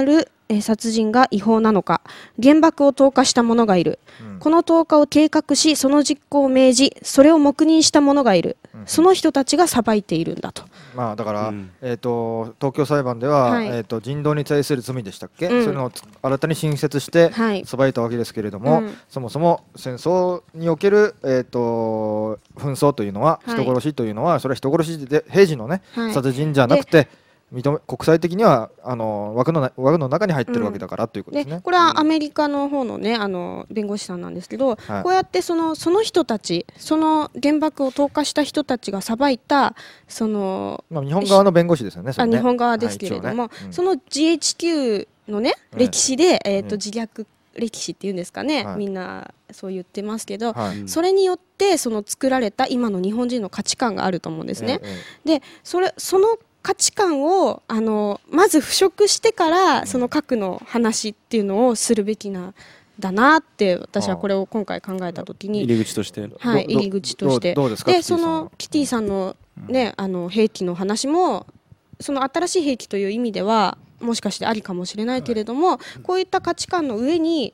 殺人が違法なのか、原爆を投下した者がいる、この投下を計画しその実行を命じそれを黙認した者がいる、その人たちが裁いているんだと。 まあ、だから、東京裁判では、人道に対する罪でしたっけ、そういうのを新たに新設して裁いたわけですけれども、そもそも戦争における、紛争というのは、人殺しというのはそれは人殺しで平時のね、殺人じゃなくて国際的には枠の中に入ってるわけだからということですね。 これはアメリカの方のね弁護士さんなんですけど、こうやってその人たち、その原爆を投下した人たちが裁いた日本側の弁護士ですよね。 日本側ですけれども、その GHQ のね歴史で自虐歴史っていうんですかね、みんなそう言ってますけど、それによって作られた今の日本人の価値観があると思うんですね。でその価値観をまず払拭してからその核の話っていうのをするべきなんだなって私はこれを今回考えたときに入り口として入り口としてでそのキティさんのね兵器の話もその新しい兵器という意味ではもしかしてありかもしれないけれども、こういった価値観の上に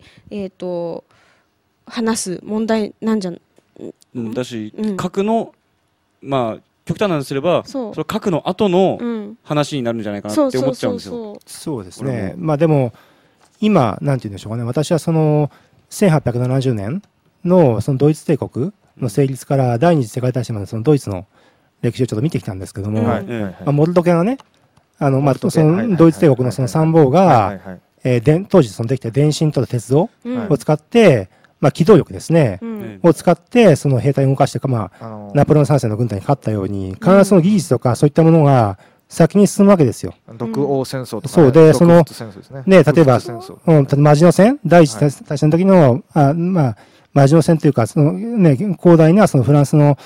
話す問題なんじゃだし、核のまあ極端なのすればそれ核の後の話になるんじゃないかなって思っちゃうんですよ。 そうですね。まあでも今なんて言うんでしょうかね。私はその1870年のそのドイツ帝国の成立から第二次世界大戦までそのドイツの歴史をちょっと見てきたんですけども、モルト家がねそのドイツ帝国のその参謀が当時できた電信と鉄道を使って機動力ですね、を使ってその兵隊を動かして、ナポレオン三世の軍隊に勝ったように、必ずその技術とかそういったものが先に進むわけですよ。 独王戦争とか、 そうで、そのね、例えばマジノ戦、第一次大戦の時のマジノ戦というか、そのね、広大なそのフランスの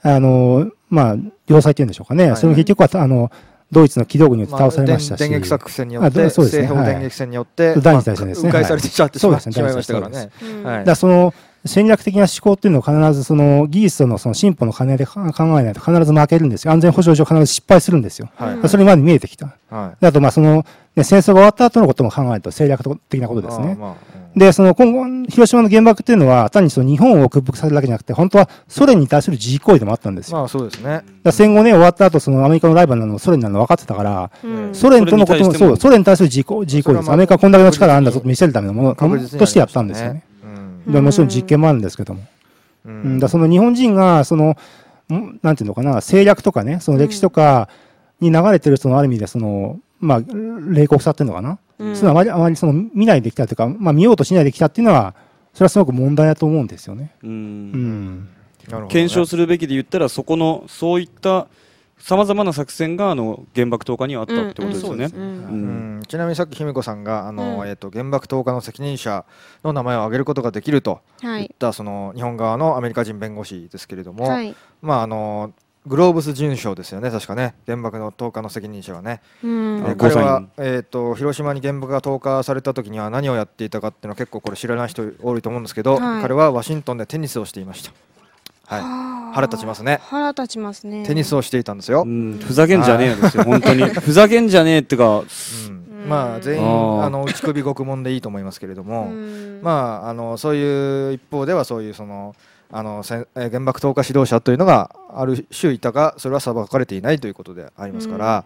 要塞というんでしょうかね、それも結局はドイツの機動軍によって倒されましたし、 電撃作戦によって、西方電撃戦によって、 第二次大戦ですね。 迂回されてしまいましたからね。 だからその戦略的な思考っていうのを必ずその技術とのその進歩の兼ね合いで考えないと必ず負けるんですよ。安全保障上必ず失敗するんですよ。それまで見えてきた。あとその戦争が終わった後のことも考えると戦略的なことですね。で、その今後、広島の原爆っていうのは、単にその日本を屈服させるだけじゃなくて、本当はソ連に対する自衛行為でもあったんですよ。 そうですね。 戦後ね、終わった後、そのアメリカのライバルなのソ連なの分かってたから、ソ連とのことも、ソ連に対する自衛行為です。アメリカはこんだけの力あるんだぞと見せるためのものとしてやったんですよね。もちろん実験もあるんですけども。その日本人が、その、なんていうのかな、政略とかね、その歴史とかに流れてる、そのある意味で、その、冷酷さっていうのかな。そういうのはあまりその見ないできたというか、見ようとしないできたっていうのは、それはすごく問題だと思うんですよね。 検証するべきで言ったら、そういったさまざまな作戦が原爆投下にはあったってことですよね。 ちなみにさっき卑弥呼さんが原爆投下の責任者の名前を挙げることができると言ったその日本側のアメリカ人弁護士ですけれども、グローブス准将ですよね、確かね、原爆の投下の責任者はね。彼は、広島に原爆が投下された時には何をやっていたかっていうのは結構これ知らない人多いと思うんですけど、彼はワシントンでテニスをしていました。腹立ちますね。 腹立ちますね。 テニスをしていたんですよ。 ふざけんじゃねえですよ、本当に。ふざけんじゃねえってか。 全員内首獄門でいいと思いますけれども、そういう一方ではそういうその原爆投下指導者というのがある種いたが、それは裁かれていないということでありますから、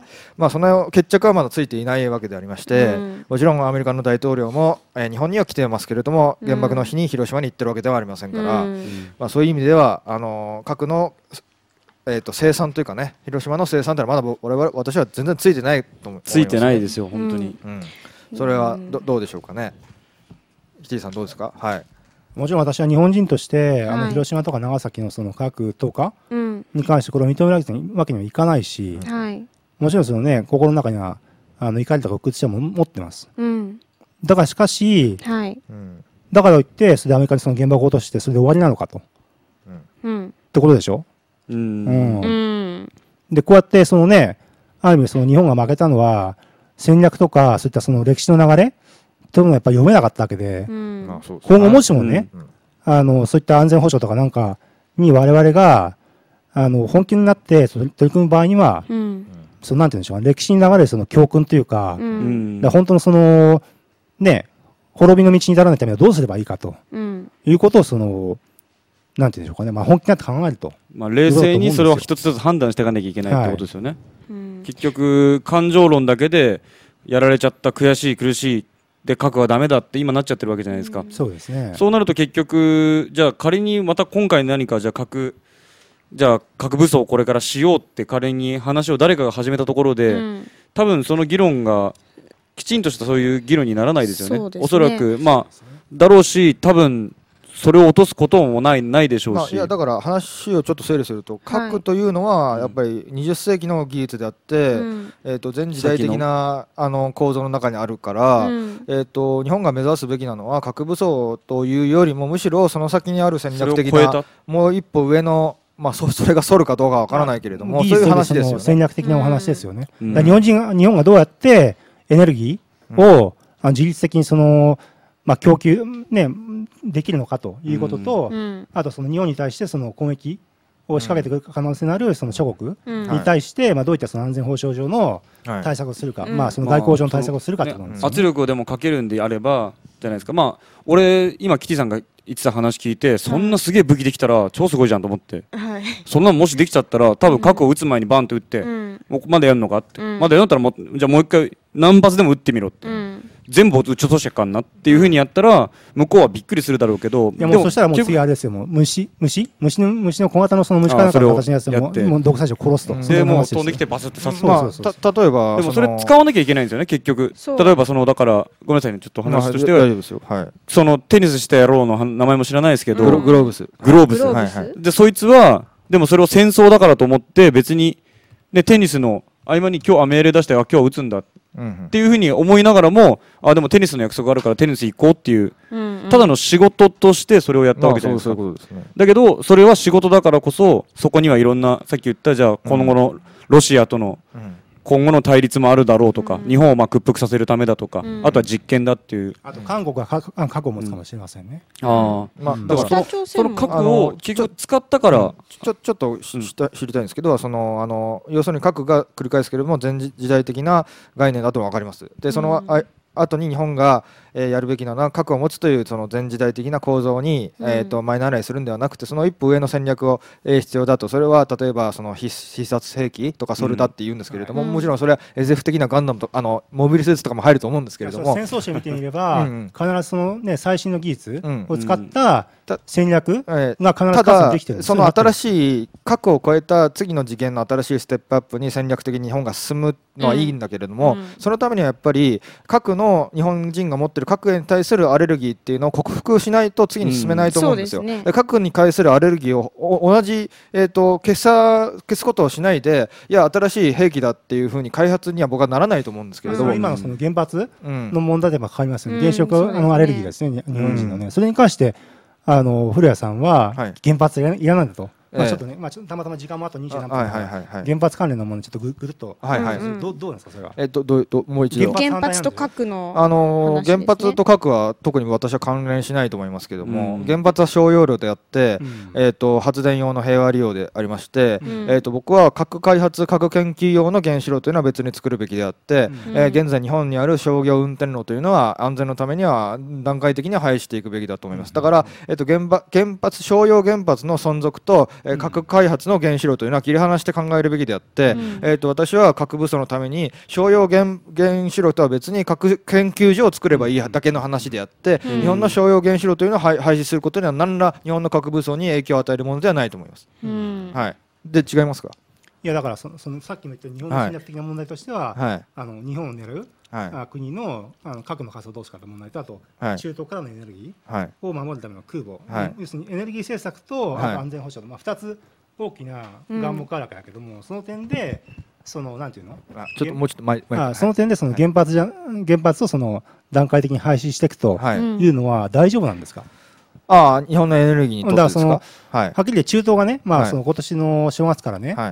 その決着はまだついていないわけでありまして、もちろんアメリカの大統領も日本には来てますけれども、原爆の日に広島に行ってるわけではありませんから、そういう意味では核の生産というかね、広島の生産というのはまだ私は全然ついてないと思います。 ついてないですよ、本当に。 それはどうでしょうかね。キティさんどうですか。 もちろん私は日本人として広島とか長崎のその核投下に関してこれを認めるわけにはいかないし、もちろんそのね、心の中には怒りとか鬱屈したも持ってます。だからしかし、だからといってそれでアメリカにその原爆を落としてそれで終わりなのかと、ってことでしょ。でこうやってそのね、ある意味その日本が負けたのは戦略とかそういったその歴史の流れというのはやっぱり読めなかったわけで、今後もしもね、そういった安全保障とかなんかに我々が本気になって取り組む場合には、そのなんていうんでしょうか、歴史に流れるその教訓というか、本当のそのね、滅びの道に至らないためにはどうすればいいかと、いうことをなんていうんでしょうかね、まあ、本気になって考えると、 まあ、冷静にそれを一つずつ判断していかなきゃいけないってことですよね、結局感情論だけでやられちゃった、悔しい苦しいで核はダメだって今なっちゃってるわけじゃないですか、 そうですね。 そうなると結局じゃあ仮にまた今回何かじゃあ核武装をこれからしようって仮に話を誰かが始めたところで、多分その議論がきちんとしたそういう議論にならないですよね。おそらくまあだろうし、多分それを落とすこともないでしょうし、 いやだから話をちょっと整理すると、核というのはやっぱり20世紀の技術であって、全時代的な構造の中にあるから、日本が目指すべきなのは核武装というよりも、むしろその先にある戦略的なもう一歩上の、まあ、それが反るかどうかわからないけれども、そういう話ですよね。 戦略的なお話ですよね。日本がどうやってエネルギーを自律的にまあ、供給、ね、できるのかということと、あと日本に対して攻撃を仕掛けてくる可能性のある諸国に対して、まあ、どういった安全保障上の対策をするか、まあ、外交上の対策をするかということなんですよね。 圧力をでもかけるんであればじゃないですか。まあ、俺今キティさんが言ってた話聞いて、そんなすげえ武器できたら超すごいじゃんと思って、そんなのもしできちゃったら多分核を撃つ前にバンと撃って、もうまだやるのかって、まだやるんだったらじゃあもう一回何発でも撃ってみろって、全部撃ち落としちゃかんなっていうふうにやったら向こうはびっくりするだろうけど、 いやもうそしたらもう次あれですよ、もう虫の小型の虫かなんかの形のやつでもう毒殺傷殺すと、 でもう飛んできてバスって刺すと、 例えばでもそれ使わなきゃいけないんですよね結局。例えばだからごめんなさいね、ちょっと話としては、そのテニスした野郎の名前も知らないですけど、 グローブスで、そいつはでもそれを戦争だからと思って別にね、テニスの合間に今日命令出して今日は打つんだっていうふうに思いながらも、でもテニスの約束があるからテニス行こうっていう、ただの仕事としてそれをやったわけじゃないですか。だけどそれは仕事だからこそ、そこにはいろんなさっき言ったじゃあ今後のロシアとの今後の対立もあるだろうとか、日本をまあ屈服させるためだとか、あとは実験だっていう、 あと韓国が核を持つかもしれませんね。 だからその核を結局使ったからちょっと知りたいんですけど、要するに核が繰り返すけれども前時代的な概念だと分かります。でその後に日本がやるべきなのは、核を持つというその前時代的な構造に前習いするんではなくて、その一歩上の戦略を必要だと。それは例えば必殺兵器とかソルダって言うんですけれども、もちろんそれは SF 的なガンダムとモビルスーツとかも入ると思うんですけれども、 戦争史を見てみれば必ず最新の技術を使った戦略が必ず活用できてるんです。 ただその新しい核を超えた次の次元の新しいステップアップに戦略的に日本が進むのはいいんだけれども、そのためにはやっぱり核の日本人が持っている核に対するアレルギーっていうのを克服しないと次に進めないと思うんですよ。核に対するアレルギーを同じ消すことをしないで、いや新しい兵器だっていうふうに開発には僕はならないと思うんですけれども、 今のその原発の問題でも変わりますよね。原子力アレルギーですね、日本人のね。それに関して古谷さんは原発いらないんだと。ちょっとね、たまたま時間もあと20何分原発関連のものちょっとぐるっと、どうなんですかそれは。 もう一度原発と核の原発と核は特に私は関連しないと思いますけども、原発は商用量であって、発電用の平和利用でありまして、僕は核開発核研究用の原子炉というのは別に作るべきであって、現在日本にある商業運転炉というのは安全のためには段階的には廃止していくべきだと思います。だから、商用原発の存続と核開発の原子炉というのは切り離して考えるべきであって、私は核武装のために商用原子炉とは別に核研究所を作ればいいだけの話であって、日本の商用原子炉というのを廃止することには何ら日本の核武装に影響を与えるものではないと思います。で違いますか。 いやだからさっきも言った日本の戦略的な問題としては、日本を狙う国の核の数をどうするかという問題と、あと中東からのエネルギーを守るための空母、要するにエネルギー政策と安全保障の2つ大きな眼目あるわけだけども、その点でなんていうの、その点で原発を段階的に廃止していくというのは大丈夫なんですか。 日本のエネルギーにとってですか。 はっきり言って中東がね、今年の正月からね、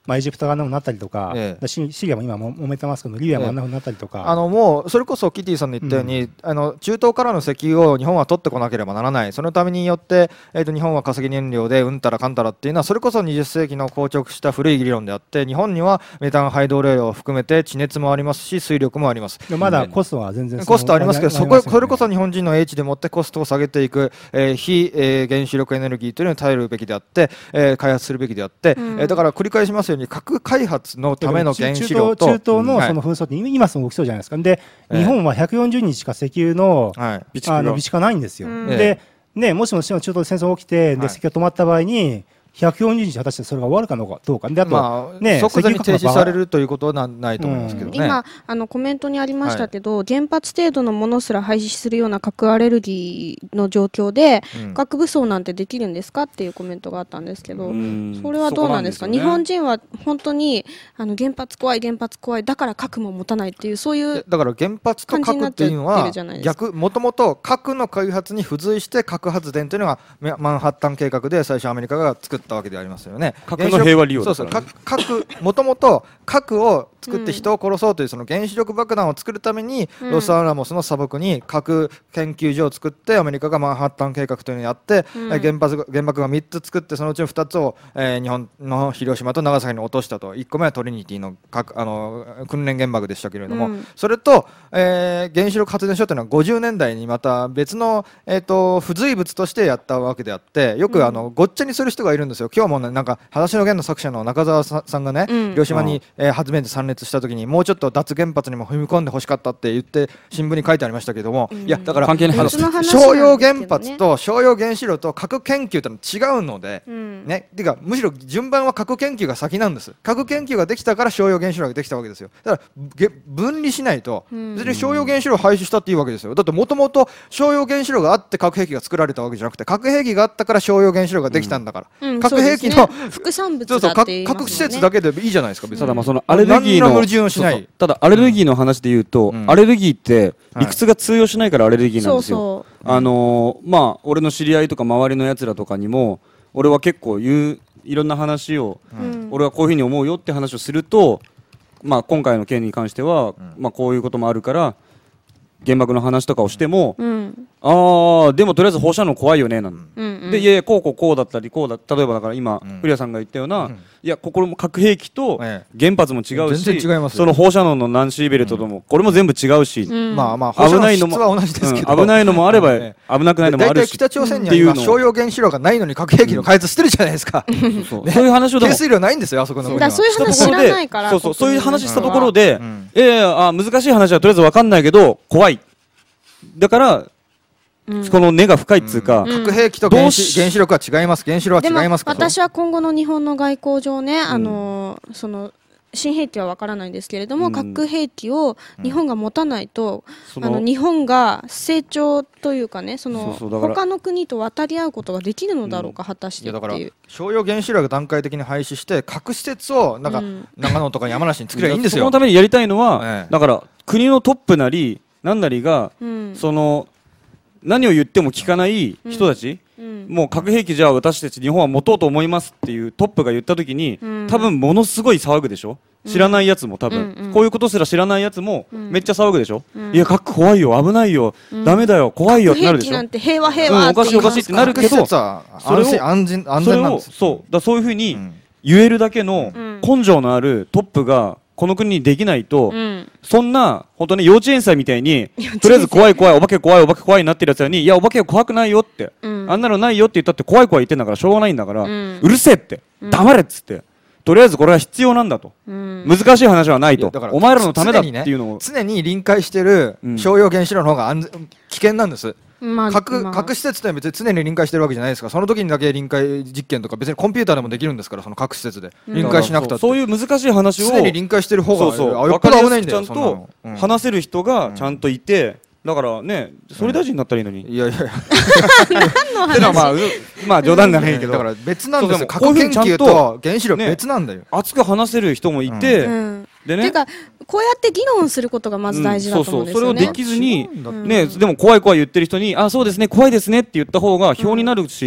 エジプトがあんなふうになったりとか、シリアも今揉めてますけど、リビアもあんなふうになったりとか、 もうそれこそキティさんの言ったように、中東からの石油を日本は取ってこなければならない、そのためによって、日本は化石燃料でうんたらかんたらっていうのは、それこそ20世紀の硬直した古い理論であって、日本にはメタンハイドロレールを含めて地熱もありますし、水力もあります。 まだコストは全然コストありますけど、それこそ日本人の英知でもってコストを下げていく、非、原子力エネルギーというのに頼るべきであって、開発するべきであって、だから繰り返しますように、核開発のための原子力と中東のその紛争って今すごく起きそうじゃないですか。で、日本は140日しか石油の備蓄がないんですよ。で、もしも中東で戦争が起きて、石油が止まった場合に140日果たしてそれが終わるかどうかで、あと即座に停止されるということはないと思いますけどね。 今コメントにありましたけど、原発程度のものすら廃止するような核アレルギーの状況で、核武装なんてできるんですかっていうコメントがあったんですけど、それはどうなんですか。日本人は本当に原発怖いだから核も持たないっていう、そういうだから原発と核っていうのはもともと核の開発に付随して核発電というのがマンハッタン計画で最初アメリカが作ったわけでありますよね。 核の平和利用だからね。 もともと核を作って人を殺そうというその原子力爆弾を作るために、ロスアラモスの砂漠に核研究所を作って、アメリカがマンハッタン計画というのをやって、原爆が3つ作って、そのうちの2つを、日本の広島と長崎に落としたと。1個目はトリニティの訓練原爆でしたけれども、それと、原子力発電所というのは50年代にまた別の、不随物としてやったわけであって、よくごっちゃにする人がいるんですよ。今日もね、なんか裸足の弦の作者の中澤さんがね、広島に、初めて参列した時にもうちょっと脱原発にも踏み込んでほしかったって言って新聞に書いてありましたけども、いやだから商用原発と商用原子炉と核研究ってのは違うので、てかむしろ順番は核研究が先なんです。核研究ができたから商用原子炉ができたわけですよ。だから分離しないと、別に商用原子炉を廃止したっていいわけですよ。だってもともと商用原子炉があって核兵器が作られたわけじゃなくて、核兵器があったから商用原子炉ができたんだから、核兵器の副産物だって核施設だけでいいじゃないですか。別にただそのアレルギーのただアレルギーの話で言うと、アレルギーって理屈が通用しないからアレルギーなんですよ。俺の知り合いとか周りのやつらとかにも、俺は結構いろんな話を、俺はこういうふうに思うよって話をすると、今回の件に関しては、こういうこともあるから原爆の話とかをしても、でもとりあえず放射能怖いよねで、いやいやこうだったり例えばだから今古谷さんが言ったような、いやここも核兵器と原発も違うし、 全然違いますよ。 その放射能のナンシーベルトともこれも全部違うし、 放射能質は同じですけど、 危ないのもあれば危なくないのもあるし、 北朝鮮には今商用原子炉がないのに核兵器の開発してるじゃないですか。 そういう話を軽水量ないんですよ、あそこの国は。 そういう話知らないから。 そういう話したところで、難しい話はとりあえず分かんないけど怖いだから、この根が深いっつうか、 核兵器と原子力は違います。原子炉は違いますから。 でも私は今後の日本の外交上ね、その新兵器は分からないんですけれども、核兵器を日本が持たないと、日本が成長というかね、他の国と渡り合うことができるのだろうか、果たしてっていう。だから商用原子炉が段階的に廃止して核施設をなんか、長野とか山梨に作ればいいんですよ。 そのためにやりたいのは、だから国のトップなり何なりが、何を言っても聞かない人たち、もう核兵器じゃあ私たち日本は持とうと思いますっていうトップが言った時に、多分ものすごい騒ぐでしょ。知らないやつも多分、こういうことすら知らないやつもめっちゃ騒ぐでしょ。いや核怖いよ、危ないよ、ダメだよ、怖いよってなるでしょ。 核兵器なんて平和平和っておかしいおかしいってなるけど、そういうふうに言えるだけの根性のあるトップがこの国にできないと、そんな本当に幼稚園祭みたいにとりあえず怖いお化け怖いになってるやつらに、いやお化けは怖くないよって、あんなのないよって言ったって怖い言ってんだからしょうがないんだから、うるせえって黙れっつって、とりあえずこれは必要なんだと、難しい話はないと、お前らのためだっていうのを常に臨界してる商用原子炉の方が危険なんです。核施設って別に常に臨界してるわけじゃないですから、その時にだけ臨界実験とか別にコンピューターでもできるんだから、その核施設で臨界しなくたって、 そういう難しい話を常に臨界してる方が分かりやすくちゃんと話せる人がちゃんといて、だからね総理大臣になったらいいのに、 いや何の話？ まあ冗談じゃないけど、 だから別なんですよ。核研究と原子力別なんだよ。 熱く話せる人もいて、 でね、てかこうやって議論することがまず大事だと思うんですよね。 それをできずにね、でも怖い言ってる人に、あそうですね怖いですねって言った方が票になるし、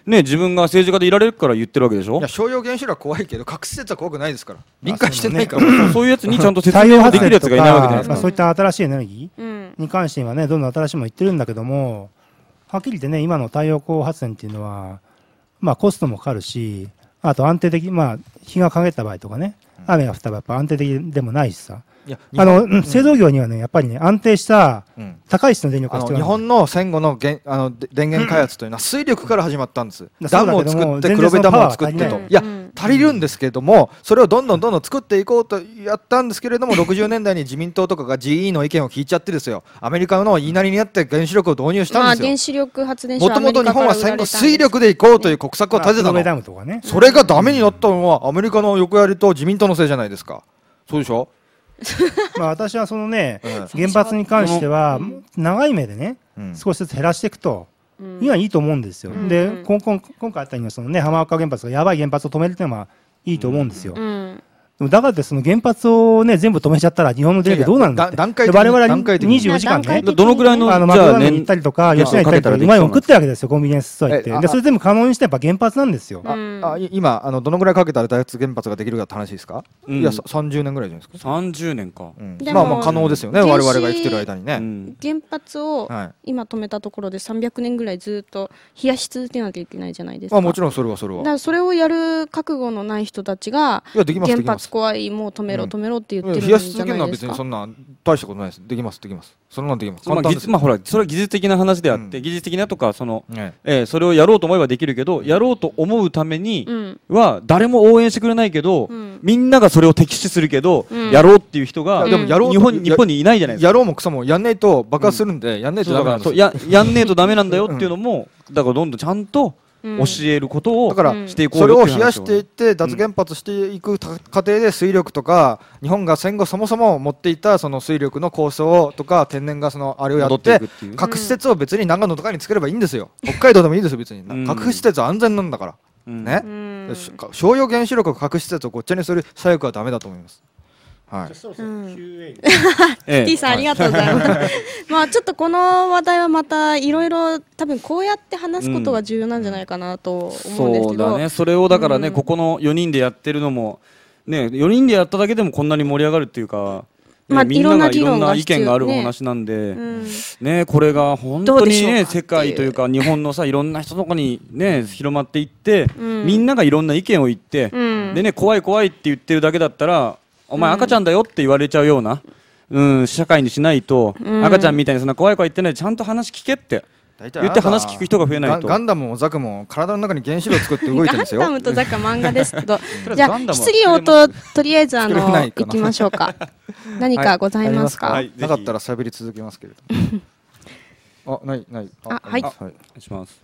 ね、自分が政治家でいられるから言ってるわけでしょ。 いや、商用原子炉は怖いけど核施設は怖くないですから、敏感してないから、 そういうやつにちゃんと説明ができるやつがいないわけじゃないですか。 そういった新しいエネルギーに関してはね、どんどん新しいもの言ってるんだけども、はっきり言ってね、今の太陽光発電っていうのは、まあコストもかかるし、あと安定的、まあ日が陰った場合とかね、雨が降った場合やっぱ安定的でもないしさ。製造業にはね、やっぱりね、安定した高い質の電力が必要なんだ。 日本の戦後の電源開発というのは水力から始まったんです。ダムを作って黒部ダムを作ってと、いや足りるんですけれども、それをどんどん作っていこうとやったんですけれども、60年代に自民党とかが GE の意見を聞いちゃってですよ、アメリカの言いなりになって原子力を導入したんですよ。 原子力発電所もともと日本は戦後水力でいこうという国策を立てたの。それがダメになったのはアメリカの横やりと自民党のせいじゃないですか。そうでしょ。 まあ私はそのね、原発に関しては長い目でね、少しずつ減らしていくとにはいいと思うんですよ。で、今回あったようにそのね、浜岡原発がやばい原発を止めるというのはいいと思うんですよ。でもだからってその原発をね全部止めちゃったら日本の電力どうなんだって。我々は24時間ね、 どのぐらいのマクドナルドに行ったりとか吉野家行ったりとかうまいもん食ってるわけですよ、コンビニエンスストア行って。でそれ全部可能にしてやっぱ原発なんですよ。 今どのぐらいかけたら脱原発ができるかって話ですか。いや30年ぐらいじゃないですか。 30年か。 まあ可能ですよね、我々が生きてる間にね。 原発を今止めたところで300年ぐらいずっと冷やし続けなきゃいけないじゃないですか。 もちろんそれは。 だからそれをやる覚悟のない人たちが原発怖い、もう止めろって言ってるんじゃないですか。 冷やし続けるのは別にそんな大したことないです。できます。そんなんできます。 まあほらそれは技術的な話であって、技術的なとかそれをやろうと思えばできるけど、やろうと思うためには誰も応援してくれないけど、みんながそれを敵視するけどやろうっていう人が日本にいないじゃないですか。 やろうもクソもやんないと爆発するんで、やんないとダメなんですよ。 やんねえとダメなんだよっていうのも、だからどんどんちゃんと教えることをしていこうよ。 それを冷やしていって脱原発していく過程で水力とか日本が戦後そもそも持っていたその水力の構想とか天然ガスのあれをやって核施設を別に長野とかに作ればいいんですよ。北海道でもいいですよ別に。核施設は安全なんだからね。商用原子力核施設をごっちゃにする左翼はダメだと思います。はい、キティさんありがとうございますまあちょっとこの話題はまたいろいろ多分こうやって話すことが重要なんじゃないかなと思うんですけど、 そうだね。それをだからね、ここの4人でやってるのもね、4人でやっただけでもこんなに盛り上がるっていうか、みんながいろんな意見があるお話なんでね、これが本当にね世界というか日本のさいろんな人とかにね広まっていって、みんながいろんな意見を言って、でね怖いって言ってるだけだったらお前赤ちゃんだよって言われちゃうような、社会にしないと、赤ちゃんみたいにそんな怖い言ってないでちゃんと話聞けって言って話聞く人が増えないと。 ガンダムもザクも体の中に原子炉を作って動いてるんですよ。 ガンダムとザクは漫画ですけどじゃあ質疑応答とりあえずいきましょうか。何かございますか。 なかったら喋り続けますけれどない。 はい、 お願いします。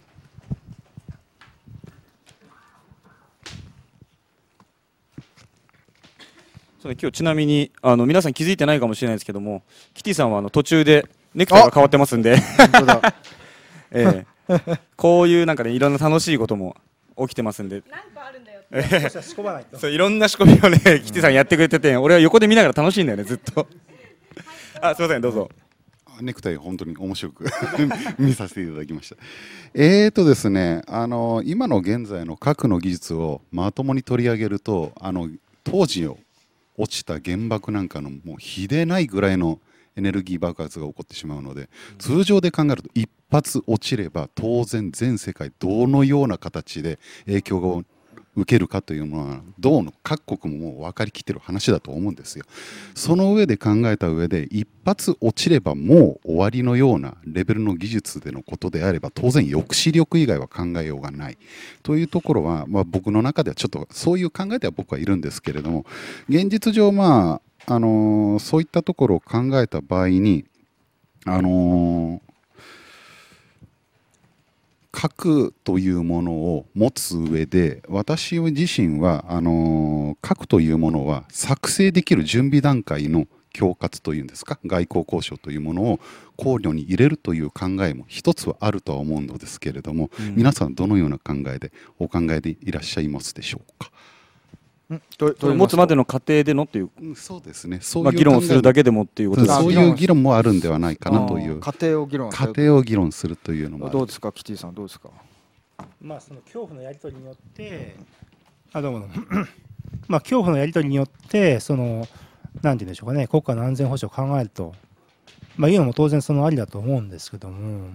今日ちなみに皆さん気づいてないかもしれないですけども、キティさんは途中でネクタイが変わってますんでこういうなんかねいろんな楽しいことも起きてますんで、 なんかあるんだよそういろんな仕込みをねキティさんやってくれてて、俺は横で見ながら楽しいんだよねずっとすいませんどうぞ。 ネクタイ本当に面白く見させていただきました。ですね、今の現在の核の技術をまともに取り上げると当時を落ちた原爆なんかのもう比でないぐらいのエネルギー爆発が起こってしまうので、通常で考えると一発落ちれば当然全世界どのような形で影響を受けるかというのはどうの各国ももう分かりきってる話だと思うんですよ。その上で考えた上で一発落ちればもう終わりのようなレベルの技術でのことであれば当然抑止力以外は考えようがないというところは、僕の中ではちょっとそういう考えでは僕はいるんですけれども、現実上そういったところを考えた場合に核というものを持つ上で私自身は核というものは作成できる準備段階の恐喝というんですか、外交交渉というものを考慮に入れるという考えも一つはあるとは思うのですけれども、皆さんどのようなお考えでいらっしゃいますでしょうか。 持つまでの過程でのっていう、 そうですね、 議論をするだけでもっていうことです。 そういう議論もあるんではないかなという過程を議論するというのも。 どうですかキティさん、どうですか。 その恐怖のやり取りによってどうも恐怖のやり取りによってなんて言うんでしょうかね、国家の安全保障を考えると、いうのも当然ありだと思うんですけども、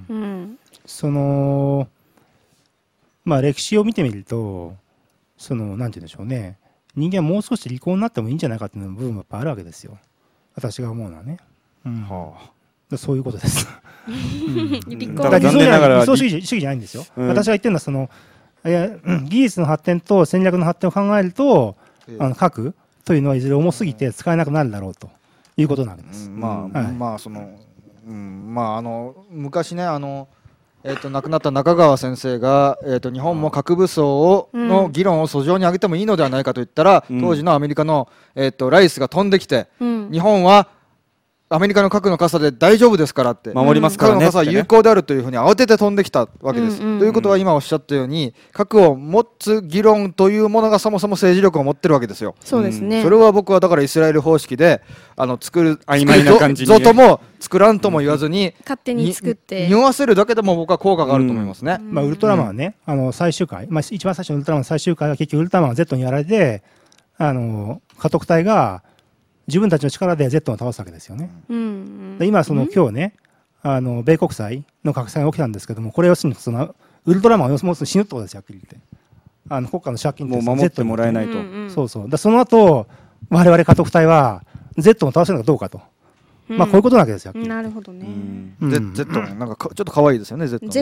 歴史を見てみるとなんて言うんでしょうね、人間はもう少し利口になってもいいんじゃないかっていう部分もやっぱあるわけですよ、私が思うのはね。そういうことです。理想主義じゃないんですよ。私が言ってるのは技術の発展と戦略の発展を考えると核というのはいずれ重すぎて使えなくなるだろうということなんです。 昔ね亡くなった中川先生が、日本も核武装の議論を訴状に上げてもいいのではないかと言ったら、当時のアメリカの、ライスが飛んできて、日本はアメリカの核の傘で大丈夫ですからって守りますからね、 核の傘は有効であるというふうに慌てて飛んできたわけです。ということは今おっしゃったように核を持つ議論というものがそもそも政治力を持ってるわけですよ。 そうですね。 それは僕はだからイスラエル方式で作る曖昧な感じにぞとも作らんとも言わずに勝手に作って匂わせるだけでも僕は効果があると思いますね。 ウルトラマンはね最終回、一番最初のウルトラマン最終回は結局ウルトラマンは Z にやられて家督隊が自分たちの力で Z を倒すわけですよね。今今日ね米国債の格差が起きたんですけども、これ要するにウルトラマンをもう死ぬってことですよ、はっきり言って。国家の借金もう守ってもらえないと。 その後我々家督隊は Z を倒せるのかどうかと、こういうことなわけですよ。 なるほどね。 Z なんかちょっと可愛いですよね、Z ね。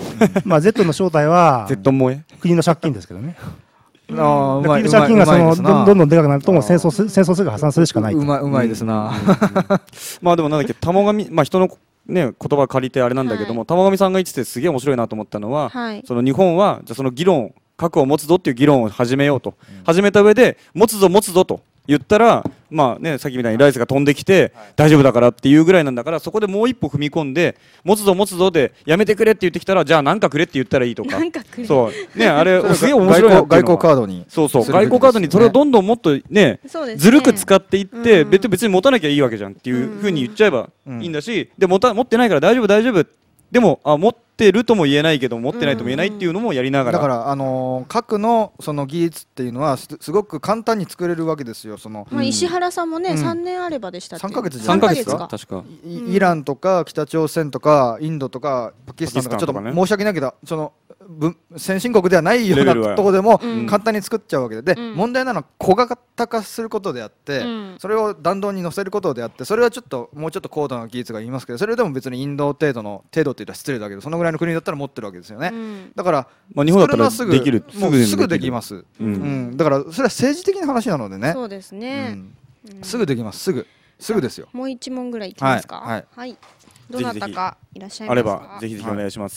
Z の正体は Z 萌え国の借金ですけどね。 国の借金がどんどんでかくなるともう戦争すぐ破産するしかない。 うまいですな。 でもなんだっけ、玉上人のね言葉借りてあれなんだけども、玉上さんが言っててすげえ面白いなと思ったのは、日本はじゃあその議論、核を持つぞっていう議論を始めようと、始めた上で持つぞと言ったらさっきみたいにライスが飛んできて大丈夫だからっていうぐらいなんだから、そこでもう一歩踏み込んで持つぞでやめてくれって言ってきたら、じゃあ何かくれって言ったらいいとか、そうね、あれすげえ面白いなっていうのは外交カードに外交カードにそれをどんどんもっとねずるく使っていって別に持たなきゃいいわけじゃんっていうふうに言っちゃえばいいんだし、で持ってないから大丈夫でも持ってるとも言えないけど持ってないとも言えないっていうのもやりながら、 だから核のその技術っていうのはすごく簡単に作れるわけですよ。 石原さんもね3年あればでしたっけ。 3ヶ月じゃないですか。 確かイランとか北朝鮮とかインドとかパキスタンとかちょっと申し訳ないけど先進国ではないようなところでも簡単に作っちゃうわけで、問題なのは小型化することであって、それを弾道に乗せることであって、それはもうちょっと高度な技術が言いますけど、それでも別にインド程度って言ったら失礼だけど、そのぐらいの国だったら持ってるわけですよね。だから日本だったらできる、 すぐできます。だからそれは政治的な話なのでね。 そうですね。 すぐできます。すぐですよ。 もう一問ぐらいいきますか。はい。どなたかいらっしゃいますか。 あればぜひお願いします。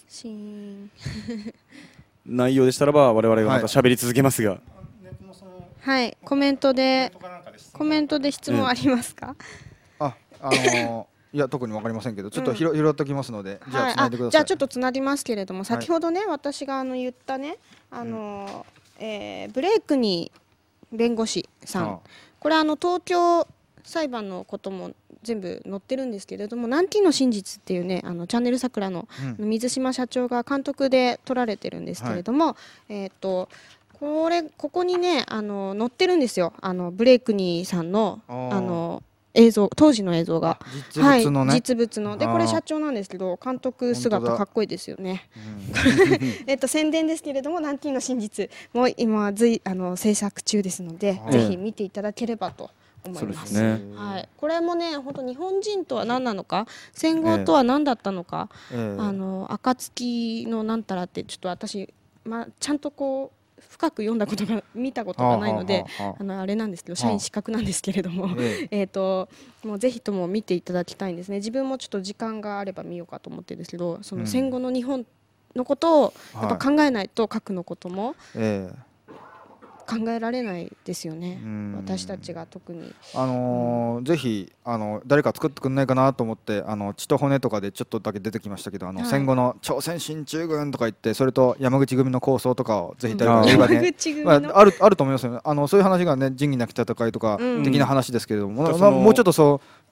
内容でしたらば我々がまた喋り続けますが、 はい、コメントで質問ありますか。 いや特に分かりませんけど、ちょっと拾っておきますので、じゃあつないでください。 じゃあちょっとつなぎますけれども、先ほどね私が言ったねブレイクニー弁護士さん、これ東京裁判のことも全部載ってるんですけれども、南京の真実っていうねチャンネル桜の水島社長が監督で撮られてるんですけれども、ここにね載ってるんですよ、ブレイクニーさんの映像、当時の映像が実物のね、 実物ので、これ社長なんですけど監督姿かっこいいですよね。宣伝ですけれども、南京の真実も今制作中ですので、ぜひ見ていただければと思います。はい、これもね本当日本人とは何なのか、戦後とは何だったのか、暁のなんたらってちょっと私ちゃんとこう深く読んだことが見たことがないのであれなんですけど、社員資格なんですけれどももうぜひとも見ていただきたいんですね。自分もちょっと時間があれば見ようかと思ってるんですけど、その戦後の日本のことをやっぱ考えないと核のことも考えられないですよね、私たちが特に。 ぜひ誰か作ってくんないかなと思って、血と骨とかでちょっとだけ出てきましたけど、戦後の朝鮮進駐軍とか言って、それと山口組の構想とかをぜひ誰か映画で、あると思いますよね。そういう話がね、仁義なき戦いとか的な話ですけれども、もうちょっと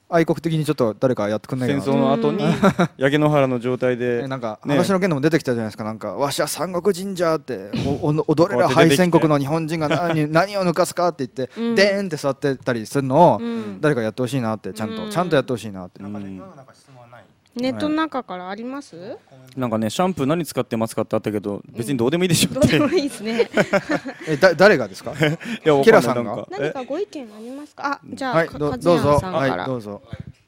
愛国的にちょっと誰かやってくんないかな。 戦争の後に焼け野原の状態でなんか話の件でも出てきたじゃないですか。なんかわしは三国人じゃって踊れる敗戦国の日本人が何を抜かすかって言ってでーんって座ってたりするのを誰かやってほしいなって、ちゃんとやってほしいなって。 ネットの中からあります？ なんかね、シャンプー何使ってますかってあったけど、別にどうでもいいでしょって。 どうでもいいですね。 誰がですか？ ケラさんが。 何かご意見ありますか？あ、じゃあ、 はい、どうぞ。はい、どうぞ。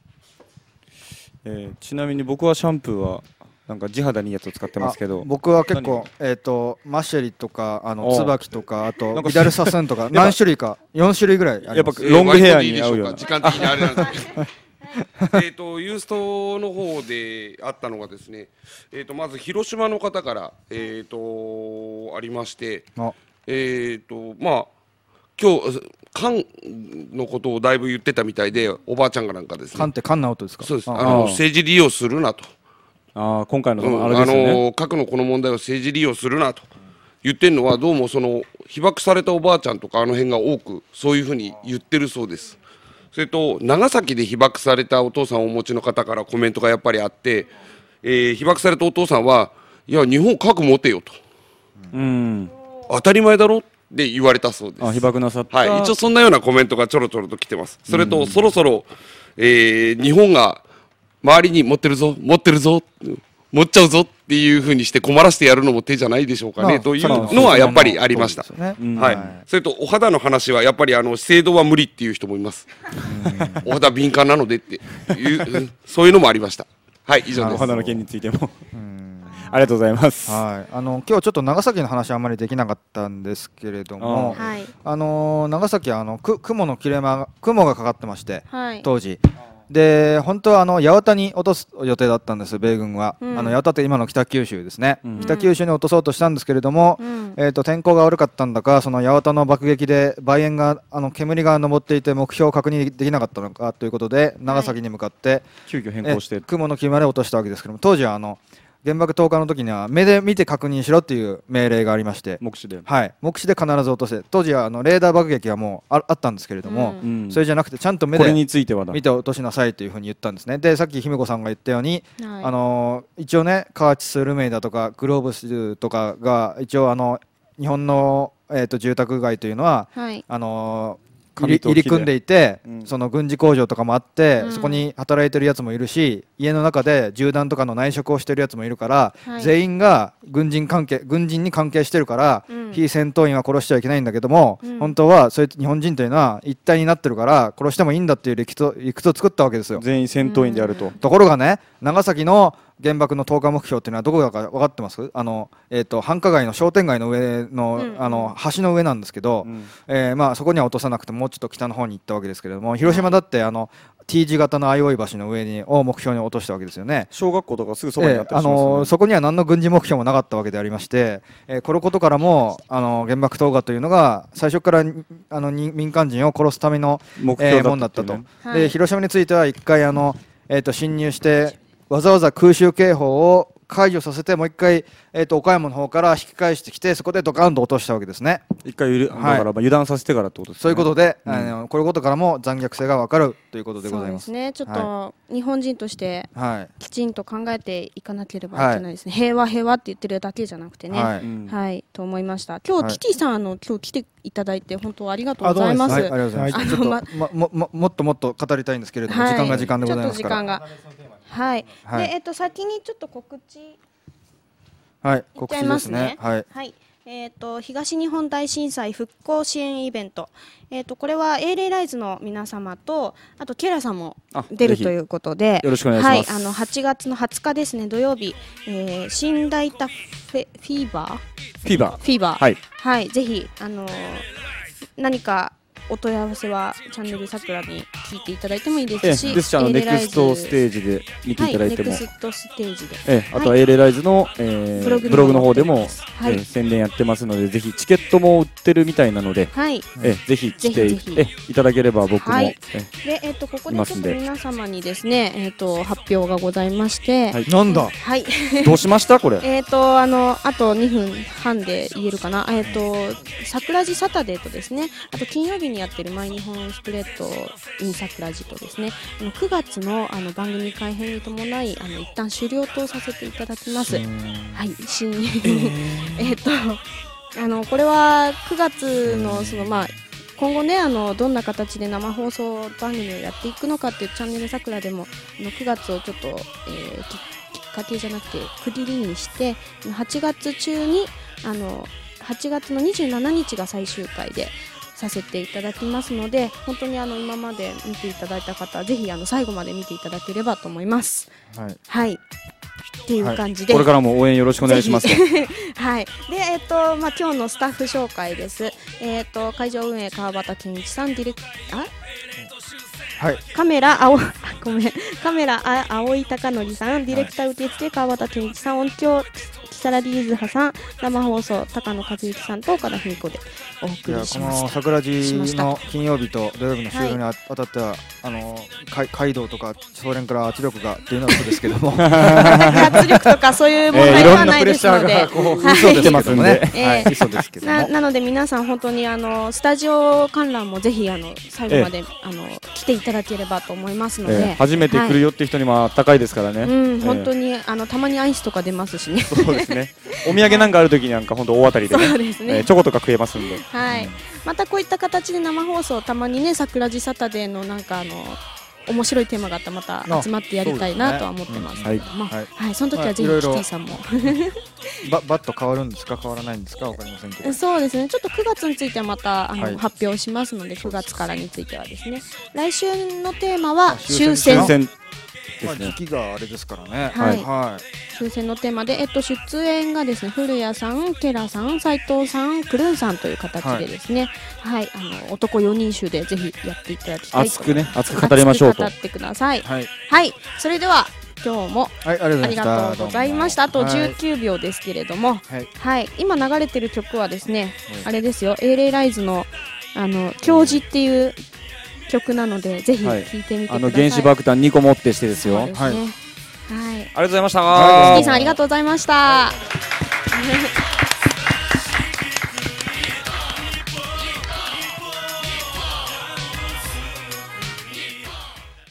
ちなみに僕はシャンプーはなんか地肌にいいやつを使ってますけど、 僕は結構マシェリとか椿とか、あとビダルサスンとか何種類か4種類ぐらいあります。 やっぱロングヘアに合うような。 時間的にあれなんですけど。ユーストの方であったのがですね、まず広島の方からありまして、まあ今日缶のことをだいぶ言ってたみたいで、おばあちゃんがなんかですね。 缶って缶な音ですか？ そうです。政治利用するなと。 今回のあれですね。 核のこの問題を政治利用するなと言ってるのは、どうもその被爆されたおばあちゃんとか辺が多くそういうふうに言ってるそうです。それと長崎で被爆されたお父さんをお持ちの方からコメントがやっぱりあって、被爆されたお父さんはいや日本核持てよと、当たり前だろって言われたそうです。 被爆なさった、 はい、一応そんなようなコメントがちょろちょろと来てます。それと、そろそろ、日本が周りに持ってるぞ持っちゃうぞっていうふうにして困らせてやるのも手じゃないでしょうかね、というのはやっぱりありました。はい。それとお肌の話はやっぱり資生堂は無理っていう人もいます。お肌敏感なのでっていうそういうのもありました。はい、以上です。 お肌の件についてもありがとうございます。 はい、今日ちょっと長崎の話あんまりできなかったんですけれども、長崎は雲がかかってまして、当時。で本当は八幡に落とす予定だったんです、米軍は。八幡って今の北九州ですね、北九州に落とそうとしたんですけれども、天候が悪かったんだか、その八幡の爆撃で梅煙が煙が上っていて目標を確認できなかったのかということで、長崎に向かって、 急遽変更して雲の木まで落としたわけですけども、当時は原爆投下の時には目で見て確認しろっていう命令がありまして、 目視で必ず落とせ。当時はレーダー爆撃はもうあったんですけれども、それじゃなくてちゃんと目で見て落としなさいというふうに言ったんですね。でさっき姫子さんが言ったように、一応ね、カーチスルメイだとかグローブスとかが一応日本の住宅街というのは入り組んでいて、その軍事工場とかもあって、そこに働いてるやつもいるし、家の中で銃弾とかの内職をしてるやつもいるから、全員が軍人に関係してるから、非戦闘員は殺しちゃいけないんだけども、本当はそういう日本人というのは一体になってるから殺してもいいんだっていう理屈を作ったわけですよ。 全員戦闘員であると。 ところがね、長崎の原爆の投下目標っていうのはどこだか分かってます？繁華街の商店街の上の、橋の上なんですけど、そこには落とさなくてもうちょっと北の方に行ったわけですけれども、広島だってT 字型の相生橋の上を目標に落としたわけですよね。 小学校とかすぐそばにあったりしますね。 そこには何の軍事目標もなかったわけでありまして、このことからも原爆投下というのが最初から民間人を殺すためのものだったと。で広島については一回侵入してわざわざ空襲警報を解除させて、もう一回、岡山の方から引き返してきて、そこでドカンと落としたわけですね。 一回だから油断させてからってことですね。 そういうことで、こういうことからも残虐性が分かるということでございます。 そうですね。ちょっと日本人としてきちんと考えていかなければいけないですね。平和って言ってるだけじゃなくてね。と思いました。今日キティさん今日来ていただいて本当ありがとうございます。ありがとうございます。ちょっともっと語りたいんですけれども、時間が時間でございますから。はい。で先にちょっと告知。 告知ですね。 東日本大震災復興支援イベント、これは英霊ライズの皆様と、あとケラさんも出るということで、 よろしくお願いします。 8月の20日ですね、土曜日、新大田フィーバー、ぜひ何かお問い合わせはチャンネルさくらに聞いていただいてもいいですし、 ですしネクストステージで見ていただいても、 ネクストステージで、 あとはエーレライズのブログの方でも宣伝やってますので、ぜひチケットも売ってるみたいなので、ぜひ来ていただければ僕もでここでちょっと皆様にですね発表がございまして、 なんだ、 どうしましたこれ？ あと2分半で言えるかな。桜地サタデーとですね、あと金曜日ににやってる毎日本スプレッドイン桜地とですね、9月の番組改編に伴い一旦終了とさせていただきます。はい、これは9月の今後ねどんな形で生放送番組をやっていくのかっていうチャンネル桜でも9月をちょっと、きっかけじゃなくて区切りにして8月中に8月の27日が最終回でさせていただきますので、本当に今まで見ていただいた方はぜひ最後まで見ていただければと思います。はい、はいっていう感じで、 これからも応援よろしくお願いします。 はい。で今日のスタッフ紹介です。会場運営川端健一さん、ディレクはい、カメラ青井貴則さん、ディレクター受付川端健一さん、音響木更木ゆずはさん、生放送高野和之さんと岡田文子でお送りしました。 この桜地の金曜日と土曜日の終了にあたっては、街道とかそれから圧力がっていうのはそうですけども圧力とかそういう問題ではないですので、なので皆さん本当にスタジオ観覧もぜひ最後まで来ていただければと思いますので、 初めて来るよっていう人にもあったかいですからね。 本当にたまにアイスとか出ますしね。 そうですね。お土産なんかある時になんか本当大当たりでね、チョコとか食えますんで。 はい。またこういった形で生放送たまにね、桜地サタデーのなんか面白いテーマがあったらまた集まってやりたいなとは思ってますけども、はい、その時はぜひキティさんもバッと変わるんですか変わらないんですかわかりませんけど、 そうですね、ちょっと9月についてはまた発表しますので、9月からについてはですね、来週のテーマは終戦時期があれですからね。 はい。終戦のテーマで、出演がですね、古谷さん、ケラさん、斉藤さん、クルンさんという形でですね、はい、男4人衆でぜひやっていただきたいと。 熱く語りましょうと。 熱く語ってください。はい。それでは今日もありがとうございました。あと19秒ですけれども、はい。今流れてる曲はですね、あれですよ、LAライズの教授っていう曲なので、ぜひ聴いてみてください。 原子爆弾2個持ってしてですよ。 はい。ありがとうございました。 キティさんありがとうございました。